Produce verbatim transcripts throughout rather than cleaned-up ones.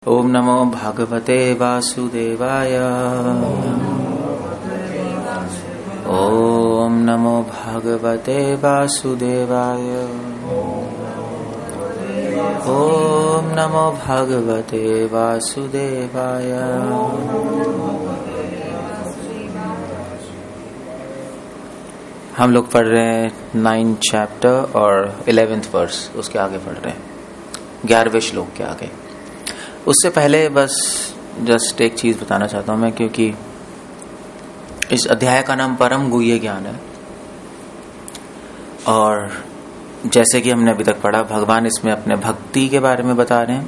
ओम नमो भगवते वासुदेवाय। ओम नमो भगवते वासुदेवाय। ओम नमो भगवते वासुदेवाय। हम लोग पढ़ रहे हैं नाइन्थ चैप्टर और इलेवेंथ वर्स, उसके आगे पढ़ रहे हैं, ग्यारहवें श्लोक के आगे। उससे पहले बस जस्ट एक चीज बताना चाहता हूं मैं, क्योंकि इस अध्याय का नाम परम गुह्य ज्ञान है और जैसे कि हमने अभी तक पढ़ा, भगवान इसमें अपने भक्ति के बारे में बता रहे हैं,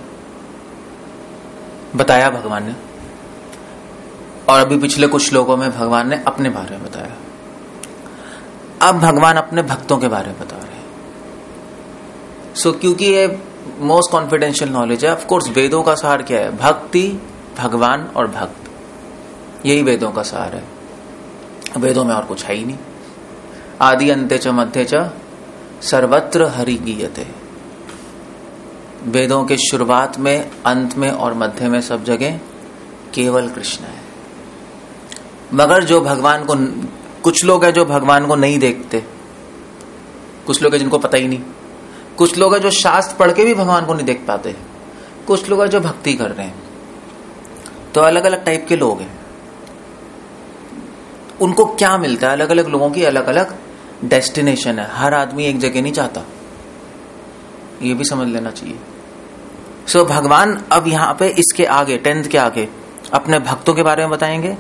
बताया भगवान ने, और अभी पिछले कुछ श्लोकों में भगवान ने अपने बारे में बताया। अब भगवान अपने भक्तों के बारे में बता रहे हैं। सो so, क्योंकि ये मोस्ट कॉन्फिडेंशियल नॉलेज है, ऑफ कोर्स वेदों का सार क्या है? भक्ति, भगवान और भक्त, यही वेदों का सार है। वेदों में और कुछ है ही नहीं। आदि अंत्य च मध्य च सर्वत्र हरि गीयते। वेदों के शुरुआत में, अंत में और मध्य में सब जगह केवल कृष्ण है। मगर जो भगवान को, कुछ लोग हैं जो भगवान को नहीं देखते, कुछ लोग हैं जिनको पता ही नहीं, कुछ लोग हैं जो शास्त्र पढ़ के भी भगवान को नहीं देख पाते, कुछ लोग हैं जो भक्ति कर रहे हैं। तो अलग अलग टाइप के लोग हैं। उनको क्या मिलता है? अलग अलग लोगों की अलग अलग डेस्टिनेशन है। हर आदमी एक जगह नहीं जाता, ये भी समझ लेना चाहिए। सो so, भगवान अब यहां पे इसके आगे, टेंथ के आगे, अपने भक्तों के बारे में बताएंगे,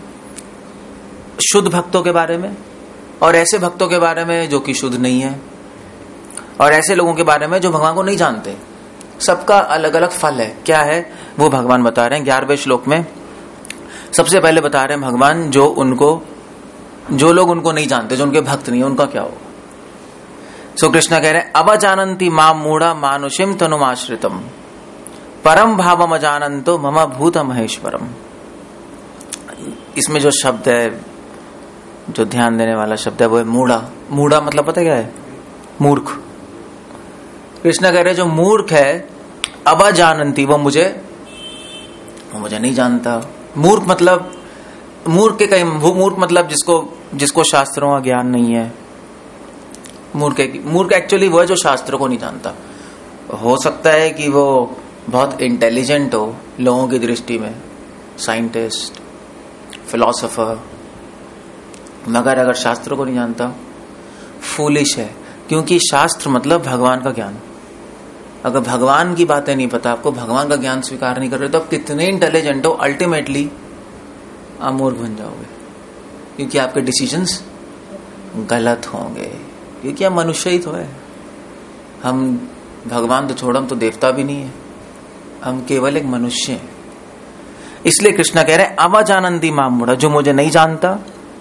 शुद्ध भक्तों के बारे में, और ऐसे भक्तों के बारे में जो कि शुद्ध नहीं है, और ऐसे लोगों के बारे में जो भगवान को नहीं जानते। सबका अलग अलग फल है। क्या है वो भगवान बता रहे हैं ग्यारहवें श्लोक में। सबसे पहले बता रहे हैं भगवान, जो उनको, जो लोग उनको नहीं जानते, जो उनके भक्त नहीं है, उनका क्या होगा। सो कृष्ण कह रहे हैं, अवजानन्ति मां मूढ़ा मानुषिम तनुमाश्रितम परम भावम अजानन्तो मम भूत महेश्वरम। इसमें जो शब्द है, जो ध्यान देने वाला शब्द है, वो है मूढ़ा। मूढ़ा मतलब पता क्या है? मूर्ख। कृष्ण कह रहे जो मूर्ख है, अवजानन्ति, वो मुझे वो मुझे नहीं जानता। मूर्ख मतलब, मूर्ख के कई मूर्ख मतलब जिसको जिसको शास्त्रों का ज्ञान नहीं है। मूर्ख मूर्ख एक्चुअली वो है जो शास्त्रों को नहीं जानता। हो सकता है कि वो बहुत इंटेलिजेंट हो लोगों की दृष्टि में, साइंटिस्ट, फिलोसोफर, मगर अगर शास्त्रों को नहीं जानता, फूलिश है। क्योंकि शास्त्र मतलब भगवान का ज्ञान। अगर भगवान की बातें नहीं पता आपको, भगवान का ज्ञान स्वीकार नहीं कर रहे, तो आप कितने इंटेलिजेंट हो, अल्टीमेटली आप मूर्ख बन जाओगे, क्योंकि आपके डिसीजंस गलत होंगे, क्योंकि हम मनुष्य ही तो है। हम भगवान तो छोड़, हम तो देवता भी नहीं है, हम केवल एक मनुष्य हैं। इसलिए कृष्ण कह रहे हैं, अवजानन्ति मां मूढ़ा, जो मुझे नहीं जानता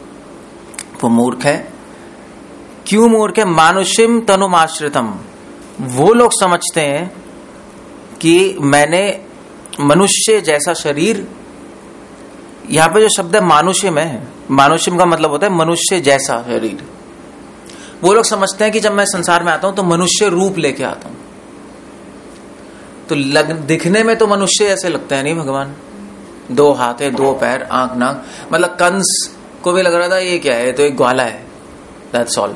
वो मूर्ख है। क्यों मूर्ख है? मानुषिम तनुमाश्रितम, वो लोग समझते हैं कि मैंने मनुष्य जैसा शरीर, यहां पे जो शब्द है मानुषिम है, मानुषिम का मतलब होता है मनुष्य जैसा शरीर। वो लोग समझते हैं कि जब मैं संसार में आता हूं तो मनुष्य रूप लेके आता हूं। तो लग, दिखने में तो मनुष्य ऐसे लगता है नहीं भगवान, दो हाथ है, दो पैर, आंख, नाक, मतलब कंस को भी लग रहा था ये क्या है, तो एक ग्वाला है, दैट्स ऑल।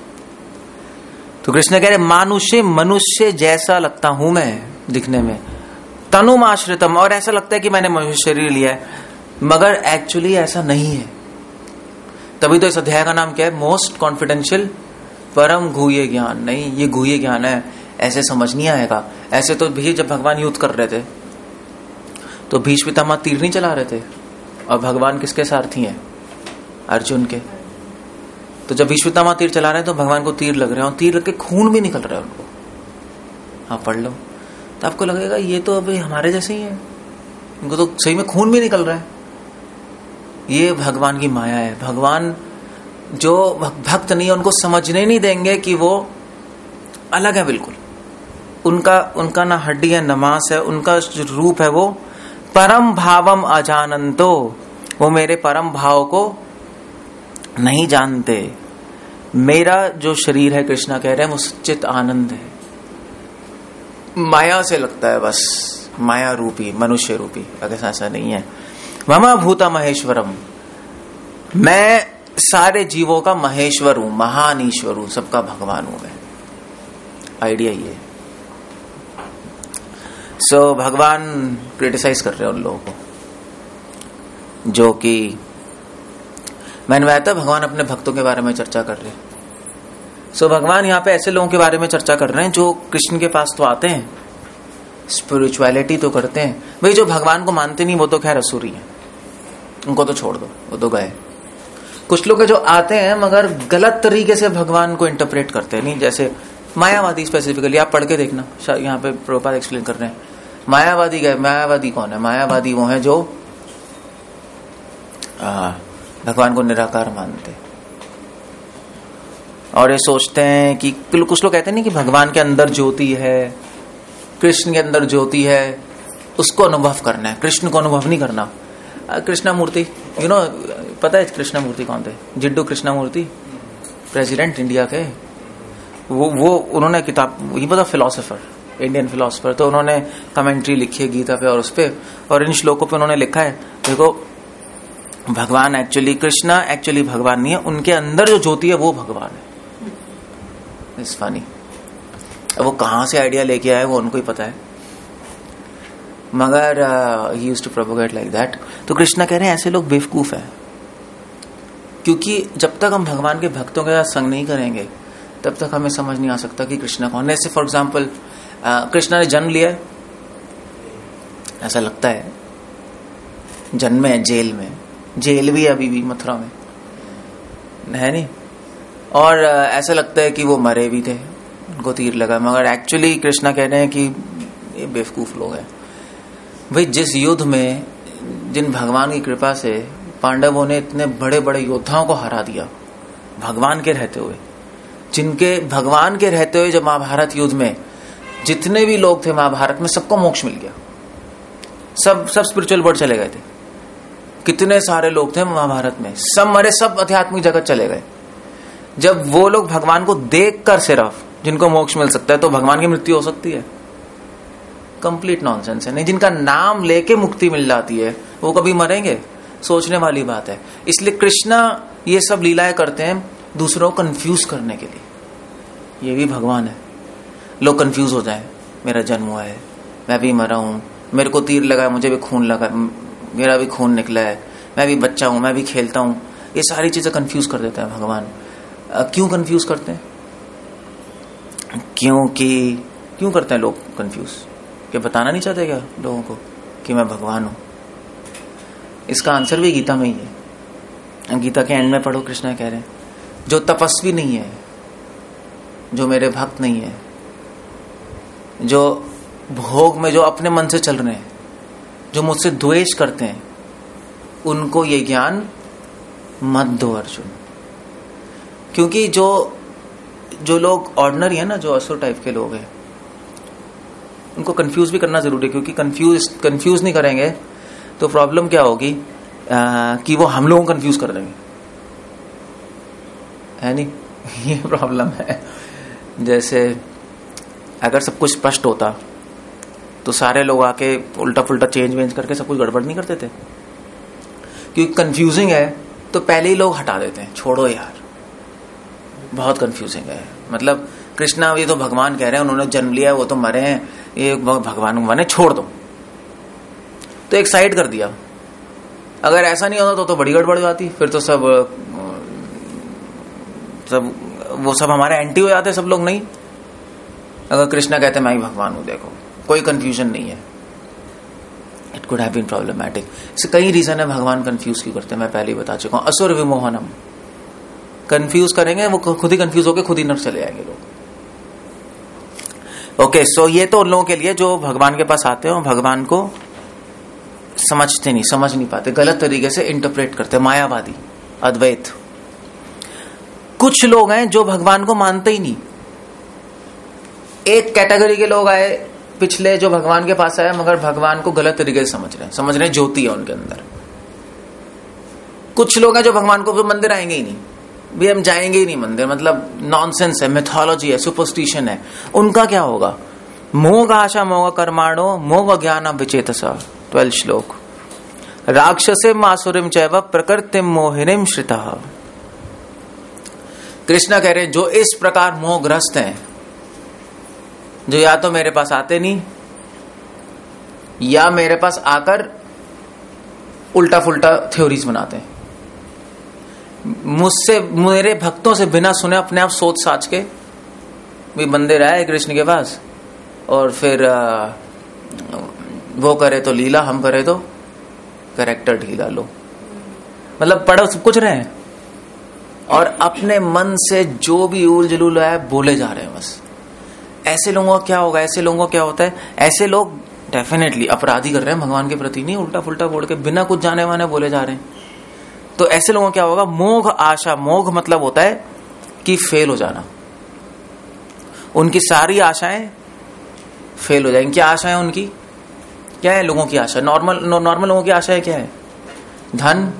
तो कृष्ण कह रहे मानुष्य, मनुष्य जैसा लगता हूं मैं दिखने में, तनुमाश्रितम, और ऐसा लगता है कि मैंने मनुष्य शरीर लिया है, मगर एक्चुअली ऐसा नहीं है। तभी तो इस अध्याय का नाम क्या है? मोस्ट कॉन्फिडेंशियल परम गुह्य ज्ञान। नहीं, ये गुह्य ज्ञान है, ऐसे समझ नहीं आएगा। ऐसे तो भी जब भगवान युद्ध कर रहे थे तो भीष्म पितामह तीर नहीं चला रहे थे, और भगवान किसके सारथी हैं? अर्जुन के। तो जब भीष्म पितामह तीर चला रहे हैं तो भगवान को तीर लग रहे हैं, और तीर लग के खून भी निकल रहा है उनको। हाँ, पढ़ लो तो आपको लगेगा ये तो अभी हमारे जैसे ही है, इनको तो सही में खून भी निकल रहा है। ये भगवान की माया है। भगवान जो भक्त नहीं है उनको समझने नहीं देंगे कि वो अलग है बिल्कुल। उनका उनका ना हड्डी है, न मांस है, उनका जो रूप है वो परम भावम अजानन्तो, वो मेरे परम भाव को नहीं जानते। मेरा जो शरीर है, कृष्णा कह रहे हैं, वो सच्चित आनंद है। माया से लगता है बस, माया रूपी, मनुष्य रूपी। अगर ऐसा नहीं है, मम भूता महेश्वरम, मैं सारे जीवों का महेश्वर हूं, महान ईश्वर हूं, सबका भगवान हूं मैं। आइडिया ये। सो so, भगवान क्रिटिसाइज कर रहे हैं उन लोगों को जो कि मैंने बताया था, भगवान अपने भक्तों के बारे में चर्चा कर रहे हैं। सो so, भगवान यहाँ पे ऐसे लोगों के बारे में चर्चा कर रहे हैं जो कृष्ण के पास तो आते हैं, स्पिरिचुअलिटी तो करते हैं। भाई जो भगवान को मानते नहीं वो तो खैर असुरी है, उनको तो छोड़ दो, वो तो गए। कुछ लोग जो आते हैं मगर गलत तरीके से भगवान को इंटरप्रेट करते हैं, नहीं, जैसे मायावादी स्पेसिफिकली, आप पढ़ के देखना, यहाँ पे प्रभुपाद एक्सप्लेन कर रहे हैं। मायावादी गए, मायावादी कौन है? मायावादी वो है जो आ, भगवान को निराकार मानते और ये सोचते हैं कि, कुछ लोग कहते हैं नहीं कि भगवान के अंदर ज्योति है, कृष्ण के अंदर ज्योति है, उसको अनुभव करना है, कृष्ण को अनुभव नहीं करना। कृष्णा मूर्ति, यू नो, पता है कृष्णा मूर्ति कौन थे? Jiddu Krishnamurti, president India के। वो वो उन्होंने किताब, ये पता, फिलोसोफर, इंडियन फिलोसोफर, तो उन्होंने कमेंट्री लिखी है गीता पे और उस पे, और इन श्लोकों पे उन्होंने लिखा है, देखो भगवान एक्चुअली, कृष्णा एक्चुअली भगवान नहीं है, उनके अंदर जो ज्योति है वो भगवान है। It's funny. अब वो कहां से आइडिया लेके आए वो उनको ही पता है, मगर he used to propagate like that. तो कृष्णा कह रहे हैं ऐसे लोग बेवकूफ है, क्योंकि जब तक हम भगवान के भक्तों के साथ संग नहीं करेंगे तब तक हमें समझ नहीं आ सकता कि कृष्णा कौन है। जैसे फॉर एग्जाम्पल कृष्णा ने जन्म लिया है, ऐसा लगता है, जन्मे है जेल में, जेल भी अभी भी मथुरा में है नहीं, और uh, ऐसा लगता है कि वो मरे भी थे, उनको तीर लगा, मगर एक्चुअली कृष्णा कह रहे हैं कि ये बेवकूफ लोग हैं। भाई जिस युद्ध में, जिन भगवान की कृपा से पांडवों ने इतने बड़े बड़े योद्धाओं को हरा दिया भगवान के रहते हुए, जिनके भगवान के रहते हुए जब महाभारत युद्ध में जितने भी लोग थे महाभारत में सबको मोक्ष मिल गया, सब सब स्पिरिचुअल वर्ल्ड चले गए थे। कितने सारे लोग थे महाभारत में, सब मरे, सब आध्यात्मिक जगत चले गए। जब वो लोग भगवान को देखकर सिर्फ जिनको मोक्ष मिल सकता है, तो भगवान की मृत्यु हो सकती है? कंप्लीट नॉनसेंस है। नहीं, जिनका नाम लेके मुक्ति मिल जाती है वो कभी मरेंगे? सोचने वाली बात है। इसलिए कृष्णा ये सब लीलाएं करते हैं दूसरों को कंफ्यूज करने के लिए। ये भी भगवान है, लोग कंफ्यूज हो जाएं, मेरा जन्म हुआ है, मैं भी मरा हूं, मेरे को तीर लगा, मुझे भी खून लगा, मेरा भी खून निकला है, मैं भी बच्चा हूं, मैं भी खेलता हूं। ये सारी चीजें कंफ्यूज कर देते हैं भगवान। क्यों कंफ्यूज करते हैं? क्योंकि क्यों करते हैं लोग कंफ्यूज? कि बताना नहीं चाहते क्या लोगों को कि मैं भगवान हूं? इसका आंसर भी गीता में ही है। गीता के एंड में पढ़ो, कृष्ण कह रहे हैं जो तपस्वी नहीं है, जो मेरे भक्त नहीं है, जो भोग में जो अपने मन से चल रहे हैं, जो मुझसे द्वेष करते हैं, उनको ये ज्ञान मत दो अर्जुन। क्योंकि जो जो लोग ऑर्डिनरी है ना, जो असुर टाइप के लोग हैं, उनको कंफ्यूज भी करना जरूरी है। क्योंकि कंफ्यूज कंफ्यूज नहीं करेंगे तो प्रॉब्लम क्या होगी आ, कि वो हम लोगों को कंफ्यूज कर देंगे, है नहीं? ये प्रॉब्लम है। जैसे अगर सब कुछ स्पष्ट होता तो सारे लोग आके उल्टा पुल्टा चेंज वेंज करके सब कुछ गड़बड़ नहीं करते थे। क्योंकि कंफ्यूजिंग है तो पहले ही लोग हटा देते हैं, छोड़ो यार बहुत कंफ्यूजिंग है। मतलब कृष्णा ये तो भगवान कह रहे हैं, उन्होंने जन्म लिया, वो तो मरे हैं, ये भगवान माने, छोड़ दो, तो एक साइड कर दिया। अगर ऐसा नहीं होता तो, तो बड़ी गड़बड़ जाती, फिर तो सब सब वो सब हमारे एंटी हो जाते सब लोग। नहीं, अगर कृष्णा कहते मैं ही भगवान हूं, देखो कोई कंफ्यूजन नहीं है, it could have been problematic. इससे कई रीजन है भगवान कंफ्यूज क्यों करते हैं, मैं पहले ही बता चुका हूं। असुर विमोहनम, कंफ्यूज करेंगे वो खुद ही कंफ्यूज होकर खुद ही नर चले जाएंगे लोग। ओके, सो ये तो उन लोगों के लिए जो भगवान के पास आते हैं और भगवान को समझते नहीं, समझ नहीं पाते, गलत तरीके से इंटरप्रेट करते, मायावादी, अद्वैत। कुछ लोग हैं जो भगवान को मानते ही नहीं। एक कैटेगरी के लोग आए पिछले जो भगवान के पास आए मगर भगवान को गलत तरीके से समझ रहे हैं, समझ रहे हैं ज्योति है उनके अंदर। कुछ लोग हैं जो भगवान को मंदिर आएंगे ही नहीं, भी हम जाएंगे ही नहीं मंदिर, मतलब नॉनसेंस है, मिथोलॉजी है, सुपरस्टिशन है। उनका क्या होगा? मोह आशा मोह कर्माणो मोह ज्ञान विचेतस। ट्वेल्थ श्लोक। राक्षसे आसुरिम चैव प्रकृतिम मोहिनीम श्रितः। कृष्णा कह रहे हैं जो इस प्रकार मोहग्रस्त हैं, जो या तो मेरे पास आते नहीं या मेरे पास आकर उल्टा फुल्टा थ्योरीज बनाते हैं, मुझसे मेरे भक्तों से बिना सुने अपने आप सोच साच के भी बंदे रहे कृष्ण के पास, और फिर आ, वो करे तो लीला, हम करे तो कैरेक्टर ढीला लो, मतलब पढ़ो सब कुछ रहे हैं और अपने मन से जो भी उल जलूल है बोले जा रहे हैं बस। ऐसे लोगों का क्या होगा, ऐसे लोगों का क्या होता है, ऐसे लोग डेफिनेटली अपराधी कर रहे हैं भगवान के प्रति, नहीं उल्टा फुल्टा बोल के बिना कुछ जाने वाने बोले जा रहे हैं। तो ऐसे लोगों का क्या होगा, मोह आशा, मोह मतलब होता है कि फेल हो जाना, उनकी सारी आशाएं फेल हो जाएंगी। क्या आशाएं उनकी, क्या है लोगों की आशा, नॉर्मल नॉर्मल लोगों की आशाएं क्या है, धन,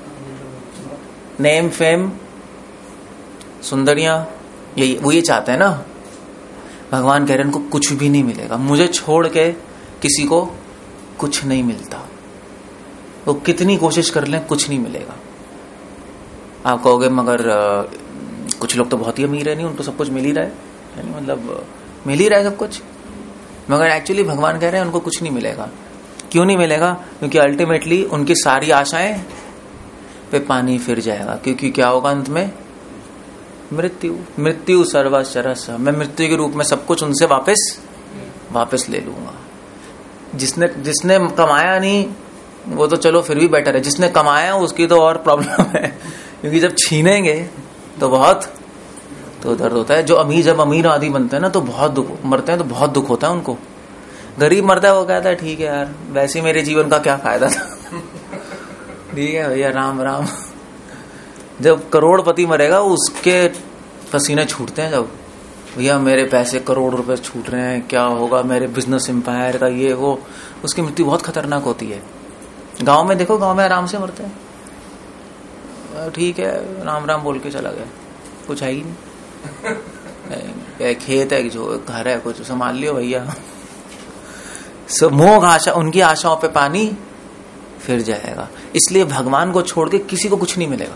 नेम, फेम, सुंदरियां, यही वो ये चाहते हैं ना। भगवान कह रहे हैं उनको कुछ भी नहीं मिलेगा, मुझे छोड़ के किसी को कुछ नहीं मिलता, वो कितनी कोशिश कर लें कुछ नहीं मिलेगा। आप कहोगे मगर आ, कुछ लोग तो बहुत ही अमीर है, नहीं उनको सब कुछ मिल ही रहा है, यानी मतलब मिल ही रहा है सब कुछ, मगर एक्चुअली भगवान कह रहे हैं उनको कुछ नहीं मिलेगा। क्यों नहीं मिलेगा, क्योंकि अल्टीमेटली उनकी सारी आशाएं पे पानी फिर जाएगा, क्योंकि क्या होगा अंत में, मृत्यु। मृत्यु सर्वचरस, मैं मृत्यु के रूप में सब कुछ उनसे वापस वापस ले लूंगा। जिसने जिसने कमाया नहीं वो तो चलो फिर भी बेटर है, जिसने कमाया उसकी तो और प्रॉब्लम है, क्योंकि जब छीनेंगे तो बहुत तो दर्द होता है। जो अमीर जब अमीर आदि बनते हैं ना तो बहुत दुख, मरते हैं तो बहुत दुख होता है उनको। गरीब मरता है वो कहता है ठीक है यार, वैसे मेरे जीवन का क्या फायदा था, ठीक है भैया, राम राम। जब करोड़पति मरेगा उसके पसीने छूटते हैं, जब भैया मेरे पैसे करोड़ रुपए छूट रहे हैं, क्या होगा मेरे बिजनेस एम्पायर का, ये वो, उसकी मृत्यु बहुत खतरनाक होती है। गांव में देखो, गांव में आराम से मरते हैं, ठीक है राम राम बोल के चला गया, कुछ है ही नहीं, खेत है जो घर है कुछ संभाल लियो भैया। सो मोह आशा, उनकी आशाओं पे पानी फिर जाएगा, इसलिए भगवान को छोड़ के किसी को कुछ नहीं मिलेगा।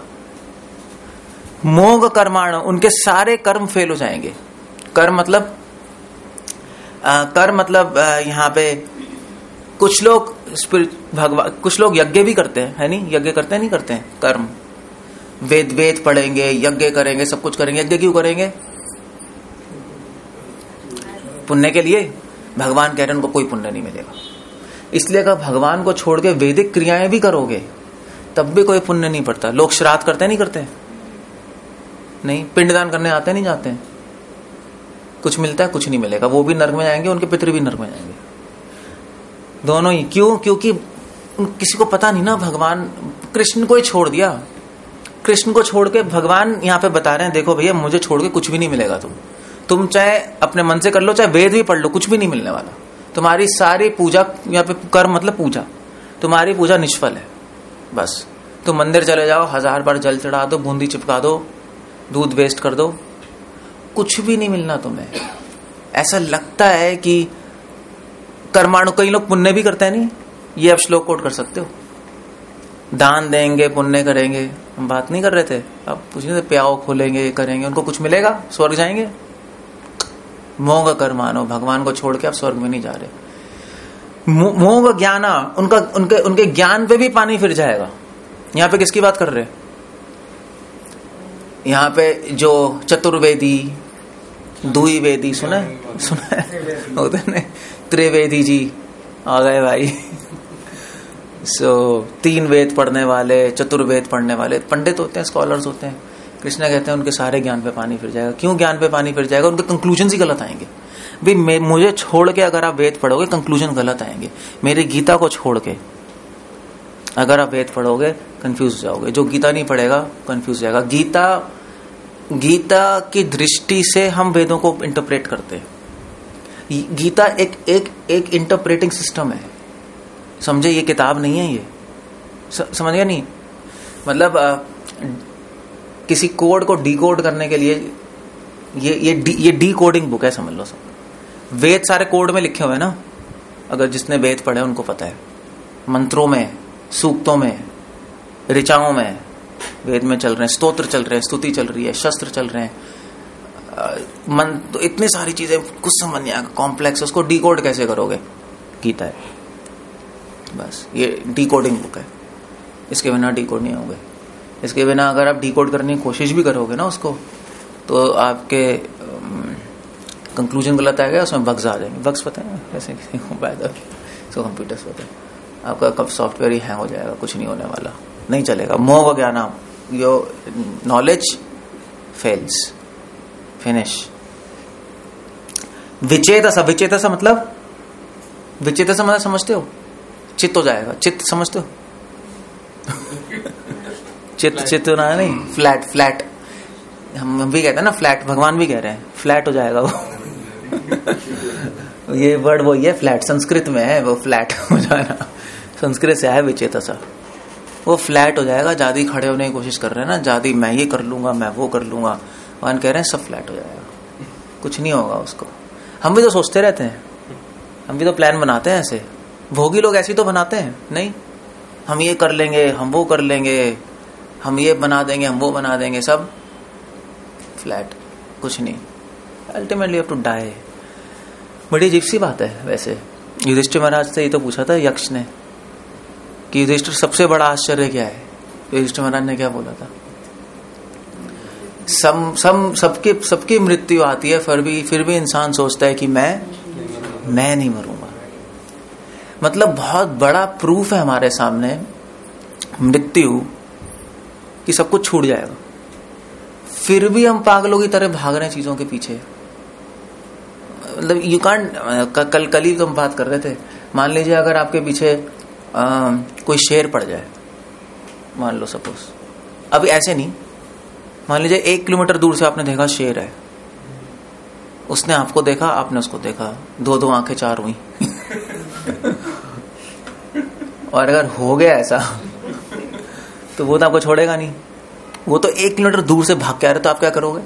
मोह कर्माण, उनके सारे कर्म फेल हो जाएंगे। कर्म मतलब आ, कर्म मतलब आ, यहाँ पे कुछ लोग भगवान, कुछ लोग यज्ञ भी करते हैं, है नहीं, यज्ञ करते हैं नहीं करते हैं कर्म, वेद वेद पढ़ेंगे, यज्ञ करेंगे, सब कुछ करेंगे। यज्ञ क्यों करेंगे, पुण्य के लिए। भगवान कह रहे हैं उनको कोई पुण्य नहीं मिलेगा, इसलिए अगर भगवान को छोड़ के वैदिक क्रियाएं भी करोगे तब भी कोई पुण्य नहीं पड़ता। लोग श्राद्ध करते नहीं करते नहीं, पिंडदान करने आते नहीं जाते हैं, कुछ मिलता है, कुछ नहीं मिलेगा। वो भी नर्क में जाएंगे, उनके पितृ भी नर्क में जाएंगे, दोनों ही। क्यों, क्योंकि किसी को पता नहीं ना, भगवान कृष्ण को ही छोड़ दिया। कृष्ण को छोड़ के भगवान यहाँ पे बता रहे हैं देखो भैया मुझे छोड़ के कुछ भी नहीं मिलेगा, तुम तुम चाहे अपने मन से कर लो, चाहे वेद भी पढ़ लो, कुछ भी नहीं मिलने वाला। तुम्हारी सारी पूजा, यहाँ पे कर्म मतलब पूजा, तुम्हारी पूजा निष्फल है। बस तुम मंदिर चले जाओ, हजार बार जल चढ़ा दो, बूंदी चिपका दो, दूध वेस्ट कर दो, कुछ भी नहीं मिलना तुम्हें। ऐसा लगता है कि कर्माणु, कई लोग पुण्य भी करते हैं, नहीं ये आप श्लोक कोट कर सकते हो, दान देंगे पुण्य करेंगे, हम बात नहीं कर रहे थे, अब पूछ रहे थे प्याओ खोलेंगे करेंगे, उनको कुछ मिलेगा, स्वर्ग जाएंगे। मोह कर्मानो, भगवान को छोड़ के आप स्वर्ग में नहीं जा रहे। मोह ज्ञाना, उनका उनके उनके ज्ञान पे भी पानी फिर जाएगा। यहाँ पे किसकी बात कर रहे हैं, यहाँ पे जो चतुर्वेदी, दुई वेदी, सुना है सुना है होते ने, त्रिवेदी जी आ गए भाई। सो so, तीन वेद पढ़ने वाले, चतुर्वेद पढ़ने वाले पंडित होते हैं, स्कॉलर्स होते हैं। कृष्णा कहते हैं उनके सारे ज्ञान पे पानी फिर जाएगा। क्यों ज्ञान पे पानी फिर जाएगा, उनके कंक्लूजन ही गलत आएंगे। भाई मुझे छोड़ के अगर आप वेद पढ़ोगे कंक्लूजन गलत आएंगे। मेरी गीता को छोड़ के अगर आप वेद पढ़ोगे कंफ्यूज हो जाओगे, जो गीता नहीं पढ़ेगा कंफ्यूज हो जाएगा। गीता गीता की दृष्टि से हम वेदों को इंटरप्रेट करते हैं। गीता एक एक एक इंटरप्रेटिंग सिस्टम है, समझे, ये किताब नहीं है, ये समझ गया नहीं, मतलब आ, किसी कोड को डिकोड करने के लिए ये ये डी, ये डी कोडिंग बुक है, समझ लो सब। वेद सारे कोड में लिखे हुए हैं ना, अगर जिसने वेद पढ़े उनको पता है, मंत्रों में, सूक्तों में, ऋचाओं में वेद में चल रहे हैं, स्तोत्र चल रहे हैं, स्तुति चल रही है, शस्त्र चल रहे हैं, मन, तो इतनी सारी चीजें कुछ समझ नहीं आएगा, कॉम्प्लेक्स, उसको डिकोड कैसे करोगे? गीता है, बस ये डिकोडिंग बुक है, इसके बिना डिकोड नहीं होगे। इसके बिना अगर आप डिकोड करने की कोशिश भी करोगे ना उसको, तो आपके कंक्लूजन गलत आएगा, उसमें बग्स आ जाएंगे। बग्स पता है ऐसे किसी को पैदा तो कंप्यूटर्स पता है, आपका कब सॉफ्टवेयर ही हैंग हो जाएगा, कुछ नहीं होने वाला, नहीं चलेगा। मोह व ज्ञान, योर नॉलेज फेल्स, फिनिश। विचेतस, विचेतस मतलब, विचेतस मतलब समझते हो? चित्त हो जाएगा, चित्त समझते हो? चित्त, चित्त ना नहीं, फ्लैट, फ्लैट हम भी कहते हैं ना, फ्लैट, भगवान भी कह रहे हैं फ्लैट हो जाएगा वो। ये वर्ड वही है, फ्लैट, संस्कृत में है वो, फ्लैट हो जाना, संस्कृत से आया विचेतसा, वो फ्लैट हो जाएगा। जादी खड़े होने की कोशिश कर रहे हैं ना, जादी मैं ये कर लूंगा, मैं वो कर लूंगा, भगवान कह रहे हैं सब फ्लैट हो जाएगा, कुछ नहीं होगा उसको। हम भी तो सोचते रहते हैं, हम भी तो प्लान बनाते हैं ऐसे, भोगी लोग ऐसे तो बनाते हैं, नहीं हम ये कर लेंगे, हम वो कर लेंगे, हम ये बना देंगे, हम वो बना देंगे, सब फ्लैट, कुछ नहीं। Ultimately have to die. बड़ी अजीब सी बात है वैसे। युधिष्ठिर महाराज से ये तो पूछा था यक्ष ने कि युधिष्ठिर सबसे बड़ा आश्चर्य क्या है, तो युधिष्ठिर महाराज ने क्या बोला था? सब सब सबकी सबकी मृत्यु आती है, फिर भी फिर भी इंसान सोचता है कि मैं मैं नहीं मरूंगा। मतलब बहुत बड़ा प्रूफ है हमारे सामने मृत्यु कि सब कुछ छूट जाएगा, फिर भी हम पागलों की तरह भाग रहे हैं चीजों के पीछे। मतलब यू कांट, कल कल ही तो हम बात कर रहे थे, मान लीजिए अगर आपके पीछे आ, कोई शेर पड़ जाए, मान लो सपोज, अभी ऐसे नहीं, मान लीजिए एक किलोमीटर दूर से आपने देखा शेर है, उसने आपको देखा, आपने उसको देखा, दो दो आंखें चार हुई और अगर हो गया ऐसा तो वो तो आपको छोड़ेगा नहीं, वो तो एक किलोमीटर दूर से भाग के आ रहे, तो आप क्या करोगे?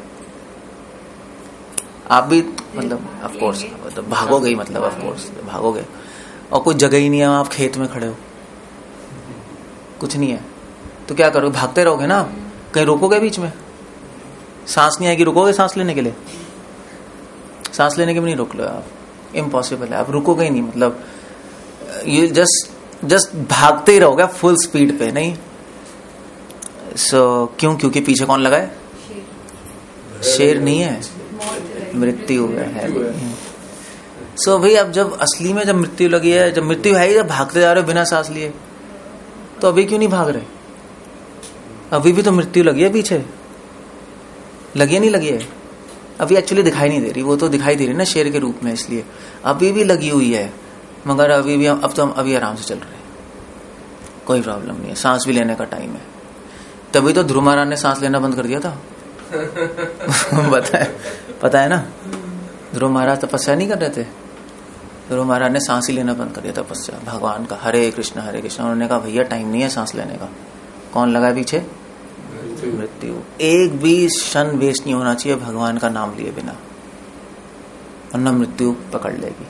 आप भी मतलब ऑफ कोर्स मतलब भागोगे ही, मतलब ऑफ कोर्स भागोगे, और कोई जगह ही नहीं है, आप खेत में खड़े हो, कुछ नहीं है, तो क्या करोगे? भागते रहोगे ना। कहीं रोकोगे बीच में? सांस नहीं आएगी, रुकोगे सांस लेने के लिए? सांस लेने के भी नहीं रोक लो आप, इम्पॉसिबल है, आप रुकोगे ही नहीं। मतलब ये जस्ट जस्ट भागते ही रहोगे फुल स्पीड पे, नहीं। सो so, क्यों? क्योंकि पीछे कौन लगा है? शेर नहीं है, मृत्यु है। सो so, भाई अब जब असली में जब मृत्यु लगी है, जब मृत्यु है ही, जब भागते जा रहे हो बिना सांस लिए, तो अभी क्यों नहीं भाग रहे? अभी भी तो मृत्यु लगी है पीछे, लगी है नहीं लगी है? अभी एक्चुअली दिखाई नहीं दे रही, वो तो दिखाई दे रही ना शेर के रूप में, इसलिए अभी भी लगी हुई है, मगर अभी भी अब तो हम अभी आराम से चल रहे हैं, कोई प्रॉब्लम नहीं है, सांस भी लेने का टाइम है। तभी तो ध्रुव महाराज ने सांस लेना बंद कर दिया था पता है, पता है ना, ध्रुव महाराज तपस्या नहीं कर रहे थे, ध्रुव महाराज ने सांस ही लेना बंद कर दिया तपस्या भगवान का, हरे कृष्ण हरे कृष्ण। उन्होंने कहा भैया टाइम नहीं है सांस लेने का। कौन लगा पीछे? मृत्यु। एक भी क्षण वेस्ट नहीं होना चाहिए भगवान का नाम लिए बिना, वरना मृत्यु पकड़ लेगी।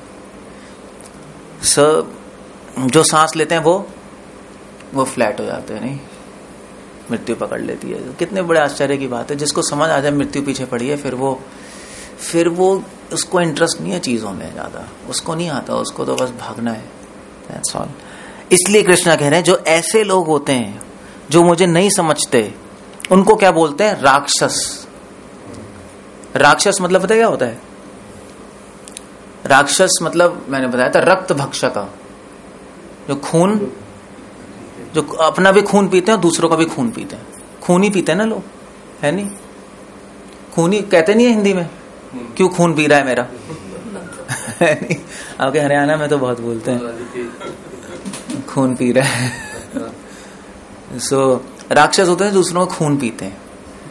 सब जो सांस लेते हैं वो वो फ्लैट हो जाते हैं, नहीं, मृत्यु पकड़ लेती है। कितने बड़े आश्चर्य की बात है। जिसको समझ आ जाए मृत्यु पीछे पड़ी है, फिर वो फिर वो उसको इंटरेस्ट नहीं है चीजों में ज्यादा, उसको नहीं आता, उसको तो बस भागना है, दैट्स ऑल। इसलिए कृष्णा कह रहे हैं जो ऐसे लोग होते हैं जो मुझे नहीं समझते, उनको क्या बोलते हैं? राक्षस। राक्षस मतलब पता है क्या होता है? राक्षस मतलब मैंने बताया था रक्त भक्षक, जो खून, जो अपना भी खून पीते हैं और दूसरों का भी खून पीते हैं। खून ही पीते हैं ना लोग, है नहीं? खून ही कहते नहीं है हिंदी में, क्यों खून पी रहा है मेरा है नहीं? आपके हरियाणा में तो बहुत बोलते हैं खून पी रहा है। सो so, राक्षस होते हैं दूसरों का खून पीते हैं,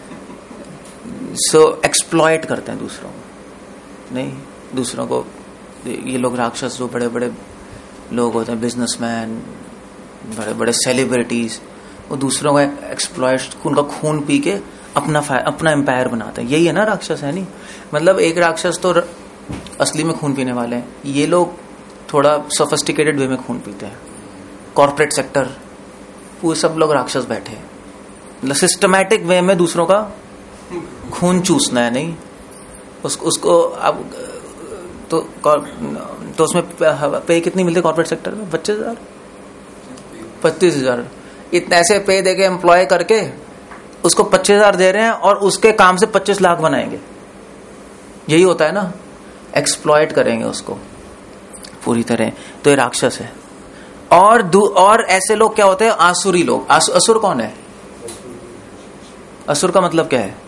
सो so, एक्सप्लॉइट करते हैं दूसरों को, नहीं दूसरों को। ये लोग राक्षस जो बड़े बड़े लोग होते हैं, बिजनेसमैन, बड़े बड़े सेलिब्रिटीज, वो दूसरों का एक्सप्लॉइट, उनका खून पी के अपना अपना एम्पायर बनाते हैं। यही है ना राक्षस, है नहीं? मतलब एक राक्षस तो असली में खून पीने वाले हैं, ये लोग थोड़ा सोफिस्टिकेटेड वे में खून पीते हैं। कॉर्पोरेट सेक्टर, वो सब लोग राक्षस बैठे हैं, मतलब सिस्टमैटिक वे में दूसरों का खून चूसना है। नहीं उस, उसको अब तो तो उसमें पे कितनी मिलती है कॉर्पोरेट सेक्टर में? पच्चीस हजार पच्चीस हजार इतने ऐसे पे देके एम्प्लॉय करके उसको पच्चीस हजार दे रहे हैं और उसके काम से पच्चीस लाख बनाएंगे। यही होता है ना, एक्सप्लॉयट करेंगे उसको पूरी तरह। तो ये राक्षस है। और दू और ऐसे लोग क्या होते हैं? आसुरी लोग। आसु, असुर कौन है? असुर का मतलब क्या है?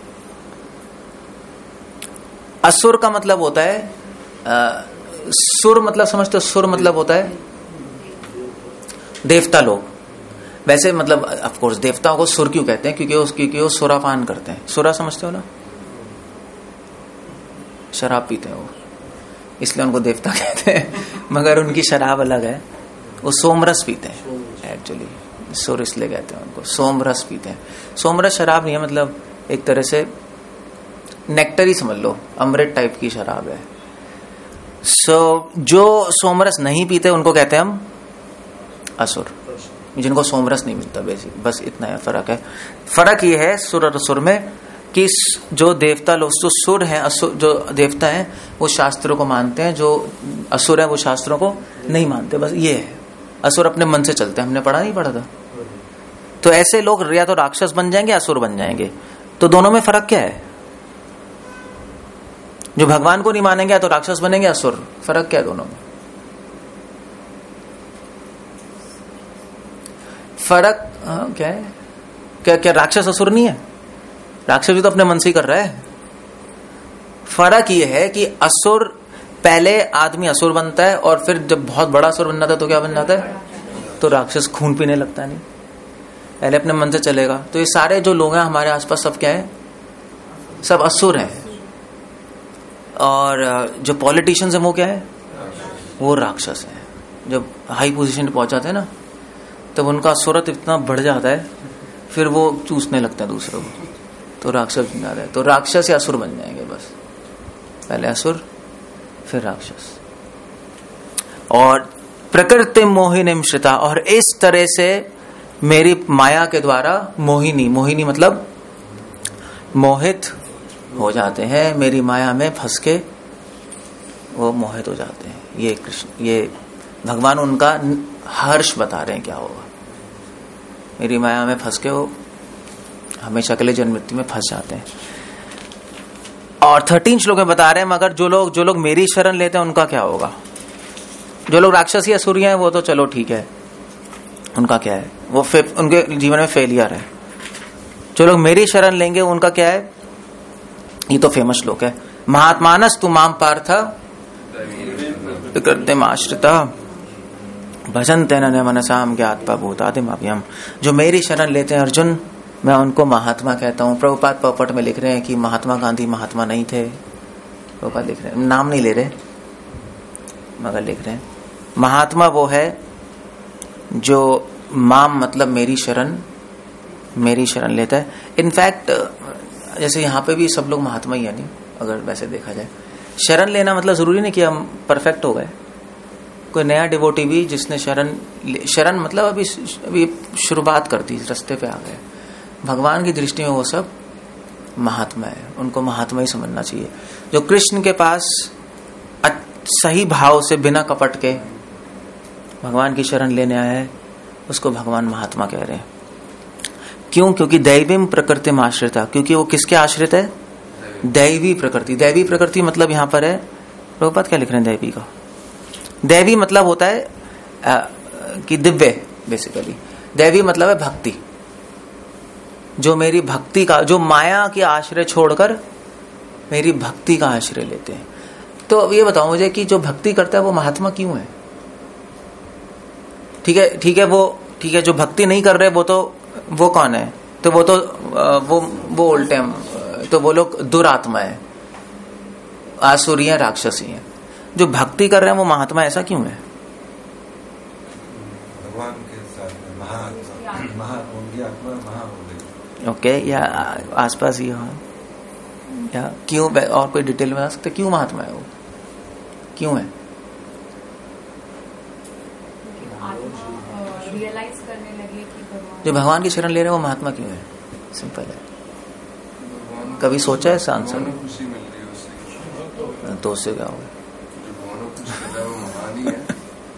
असुर का मतलब होता है आ, सुर मतलब समझते हो? सुर मतलब होता है देवता लोग। वैसे मतलब ऑफ कोर्स देवताओं को सुर क्यों कहते हैं? क्योंकि वो क्योंकि वो सुरापान करते हैं। सुरा समझते हो ना? शराब पीते हैं वो, इसलिए उनको देवता कहते हैं। मगर उनकी शराब अलग है, वो सोमरस पीते हैं एक्चुअली। सुर इसलिए कहते हैं उनको, सोमरस पीते हैं। सोमरस शराब नहीं है, मतलब एक तरह से नेक्टर ही समझ लो, अमृत टाइप की शराब है। सो so, जो सोमरस नहीं पीते उनको कहते हैं हम असुर, जिनको सोमरस नहीं मिलता। बेसिक बस इतना है फर्क है। फर्क ये है सुर और असुर में कि जो देवता लोग, जो सुर है, असुर जो देवता है वो शास्त्रों को मानते हैं, जो असुर है वो शास्त्रों को नहीं मानते। बस ये है, असुर अपने मन से चलते हैं। हमने पढ़ा नहीं पढ़ा था? तो ऐसे लोग या तो राक्षस बन जाएंगे, असुर बन जाएंगे। तो दोनों में फर्क क्या है? जो भगवान को नहीं मानेंगे या तो राक्षस बनेंगे, असुर। फर्क क्या है दोनों में? फर्क आ, क्या है? क्या क्या राक्षस असुर नहीं है? राक्षस भी तो अपने मन से ही कर रहा है। फर्क ये है कि असुर, पहले आदमी असुर बनता है और फिर जब बहुत बड़ा असुर बन जाता है तो क्या बन जाता है? तो राक्षस खून पीने लगता है। नहीं, पहले अपने मन से चलेगा। तो ये सारे जो लोग हैं हमारे आसपास सब क्या है? सब असुर हैं। और जो पॉलिटिशियंस हैं वो क्या है? वो राक्षस हैं। जब हाई पोजीशन पे पहुंच जाते हैं ना, तब उनका असुरत इतना बढ़ जाता है, फिर वो चूसने लगते हैं दूसरों को, तो राक्षस बन जाता है। तो राक्षस या असुर बन जाएंगे बस, पहले असुर फिर राक्षस। और प्रकृति मोहिनी श्रिता, और इस तरह से मेरी माया के द्वारा मोहिनी, मोहिनी मतलब मोहित हो जाते हैं, मेरी माया में फंस के वो मोहित हो जाते हैं। ये कृष्ण, ये भगवान उनका हर्ष बता रहे हैं क्या होगा। मेरी माया में फंस के वो हमेशा के लिए जन्म मृत्यु में फंस जाते हैं। और थर्टीन श्लोक में बता रहे हैं मगर जो लोग जो लोग मेरी शरण लेते हैं उनका क्या होगा? जो लोग राक्षस या सूर्य हैं वो तो चलो ठीक है, उनका क्या है? वो उनके जीवन में फेलियर है। जो लोग मेरी शरण लेंगे उनका क्या है? ये तो फेमस श्लोक है, महात्मानस तु माम पार्थ विकृतिम आश्रिता भजन्ते न मनसाम ज्ञात्वा भूतादिमव्ययम्। जो मेरी शरण लेते हैं अर्जुन, मैं उनको महात्मा कहता हूँ। प्रभुपाद पॉपट में लिख रहे हैं कि महात्मा गांधी महात्मा नहीं थे। प्रभुपाद लिख रहे हैं, नाम नहीं ले रहे मगर लिख रहे हैं महात्मा वो है जो माम मतलब मेरी शरण, मेरी शरण लेता है। इनफैक्ट जैसे यहाँ पे भी सब लोग महात्मा ही है, नहीं अगर वैसे देखा जाए। शरण लेना मतलब जरूरी नहीं कि हम परफेक्ट हो गए। कोई नया डिवोटी भी जिसने शरण शरण मतलब अभी अभी शुरुआत कर दी, रास्ते पे आ गए, भगवान की दृष्टि में वो सब महात्मा है। उनको महात्मा ही समझना चाहिए। जो कृष्ण के पास सही भाव से बिना कपट के भगवान की शरण लेने आया है, उसको भगवान महात्मा कह रहे हैं। क्यों? क्योंकि दैवीम प्रकृति में आश्रिता, क्योंकि वो किसके आश्रित है? दैवी प्रकृति। दैवी प्रकृति मतलब यहाँ पर है, प्रभुपाद क्या लिख रहे हैं दैवी का? दैवी मतलब होता है आ, कि दिव्य, बेसिकली दैवी मतलब है भक्ति। जो मेरी भक्ति का, जो माया के आश्रय छोड़कर मेरी भक्ति का आश्रय लेते हैं। तो अब ये बताओ मुझे कि जो भक्ति करता है वो महात्मा क्यों है? ठीक है ठीक है वो ठीक है जो भक्ति नहीं कर रहे वो तो वो कौन है? तो वो तो वो वो उल्टे, तो वो लोग दुरात्मा है, आसुरी है, राक्षसी है। जो भक्ति कर रहे हैं वो महात्मा, ऐसा क्यों है? भगवान के साथ महा ओके, या आसपास ही हो, या क्यों? और कोई डिटेल में बता सकते क्यों महात्मा है वो? क्यों है? रियलाइज करने लगे कि भगवान जो भगवान की शरण ले रहे हैं वो महात्मा क्यों है? सिंपल है। कभी सोचा है इसका आंसर? भगवान को खुशी मिल रही है उससे। तो उससे क्या होगा? जो भगवान को खुशी मिल रहा है वो महान ही है।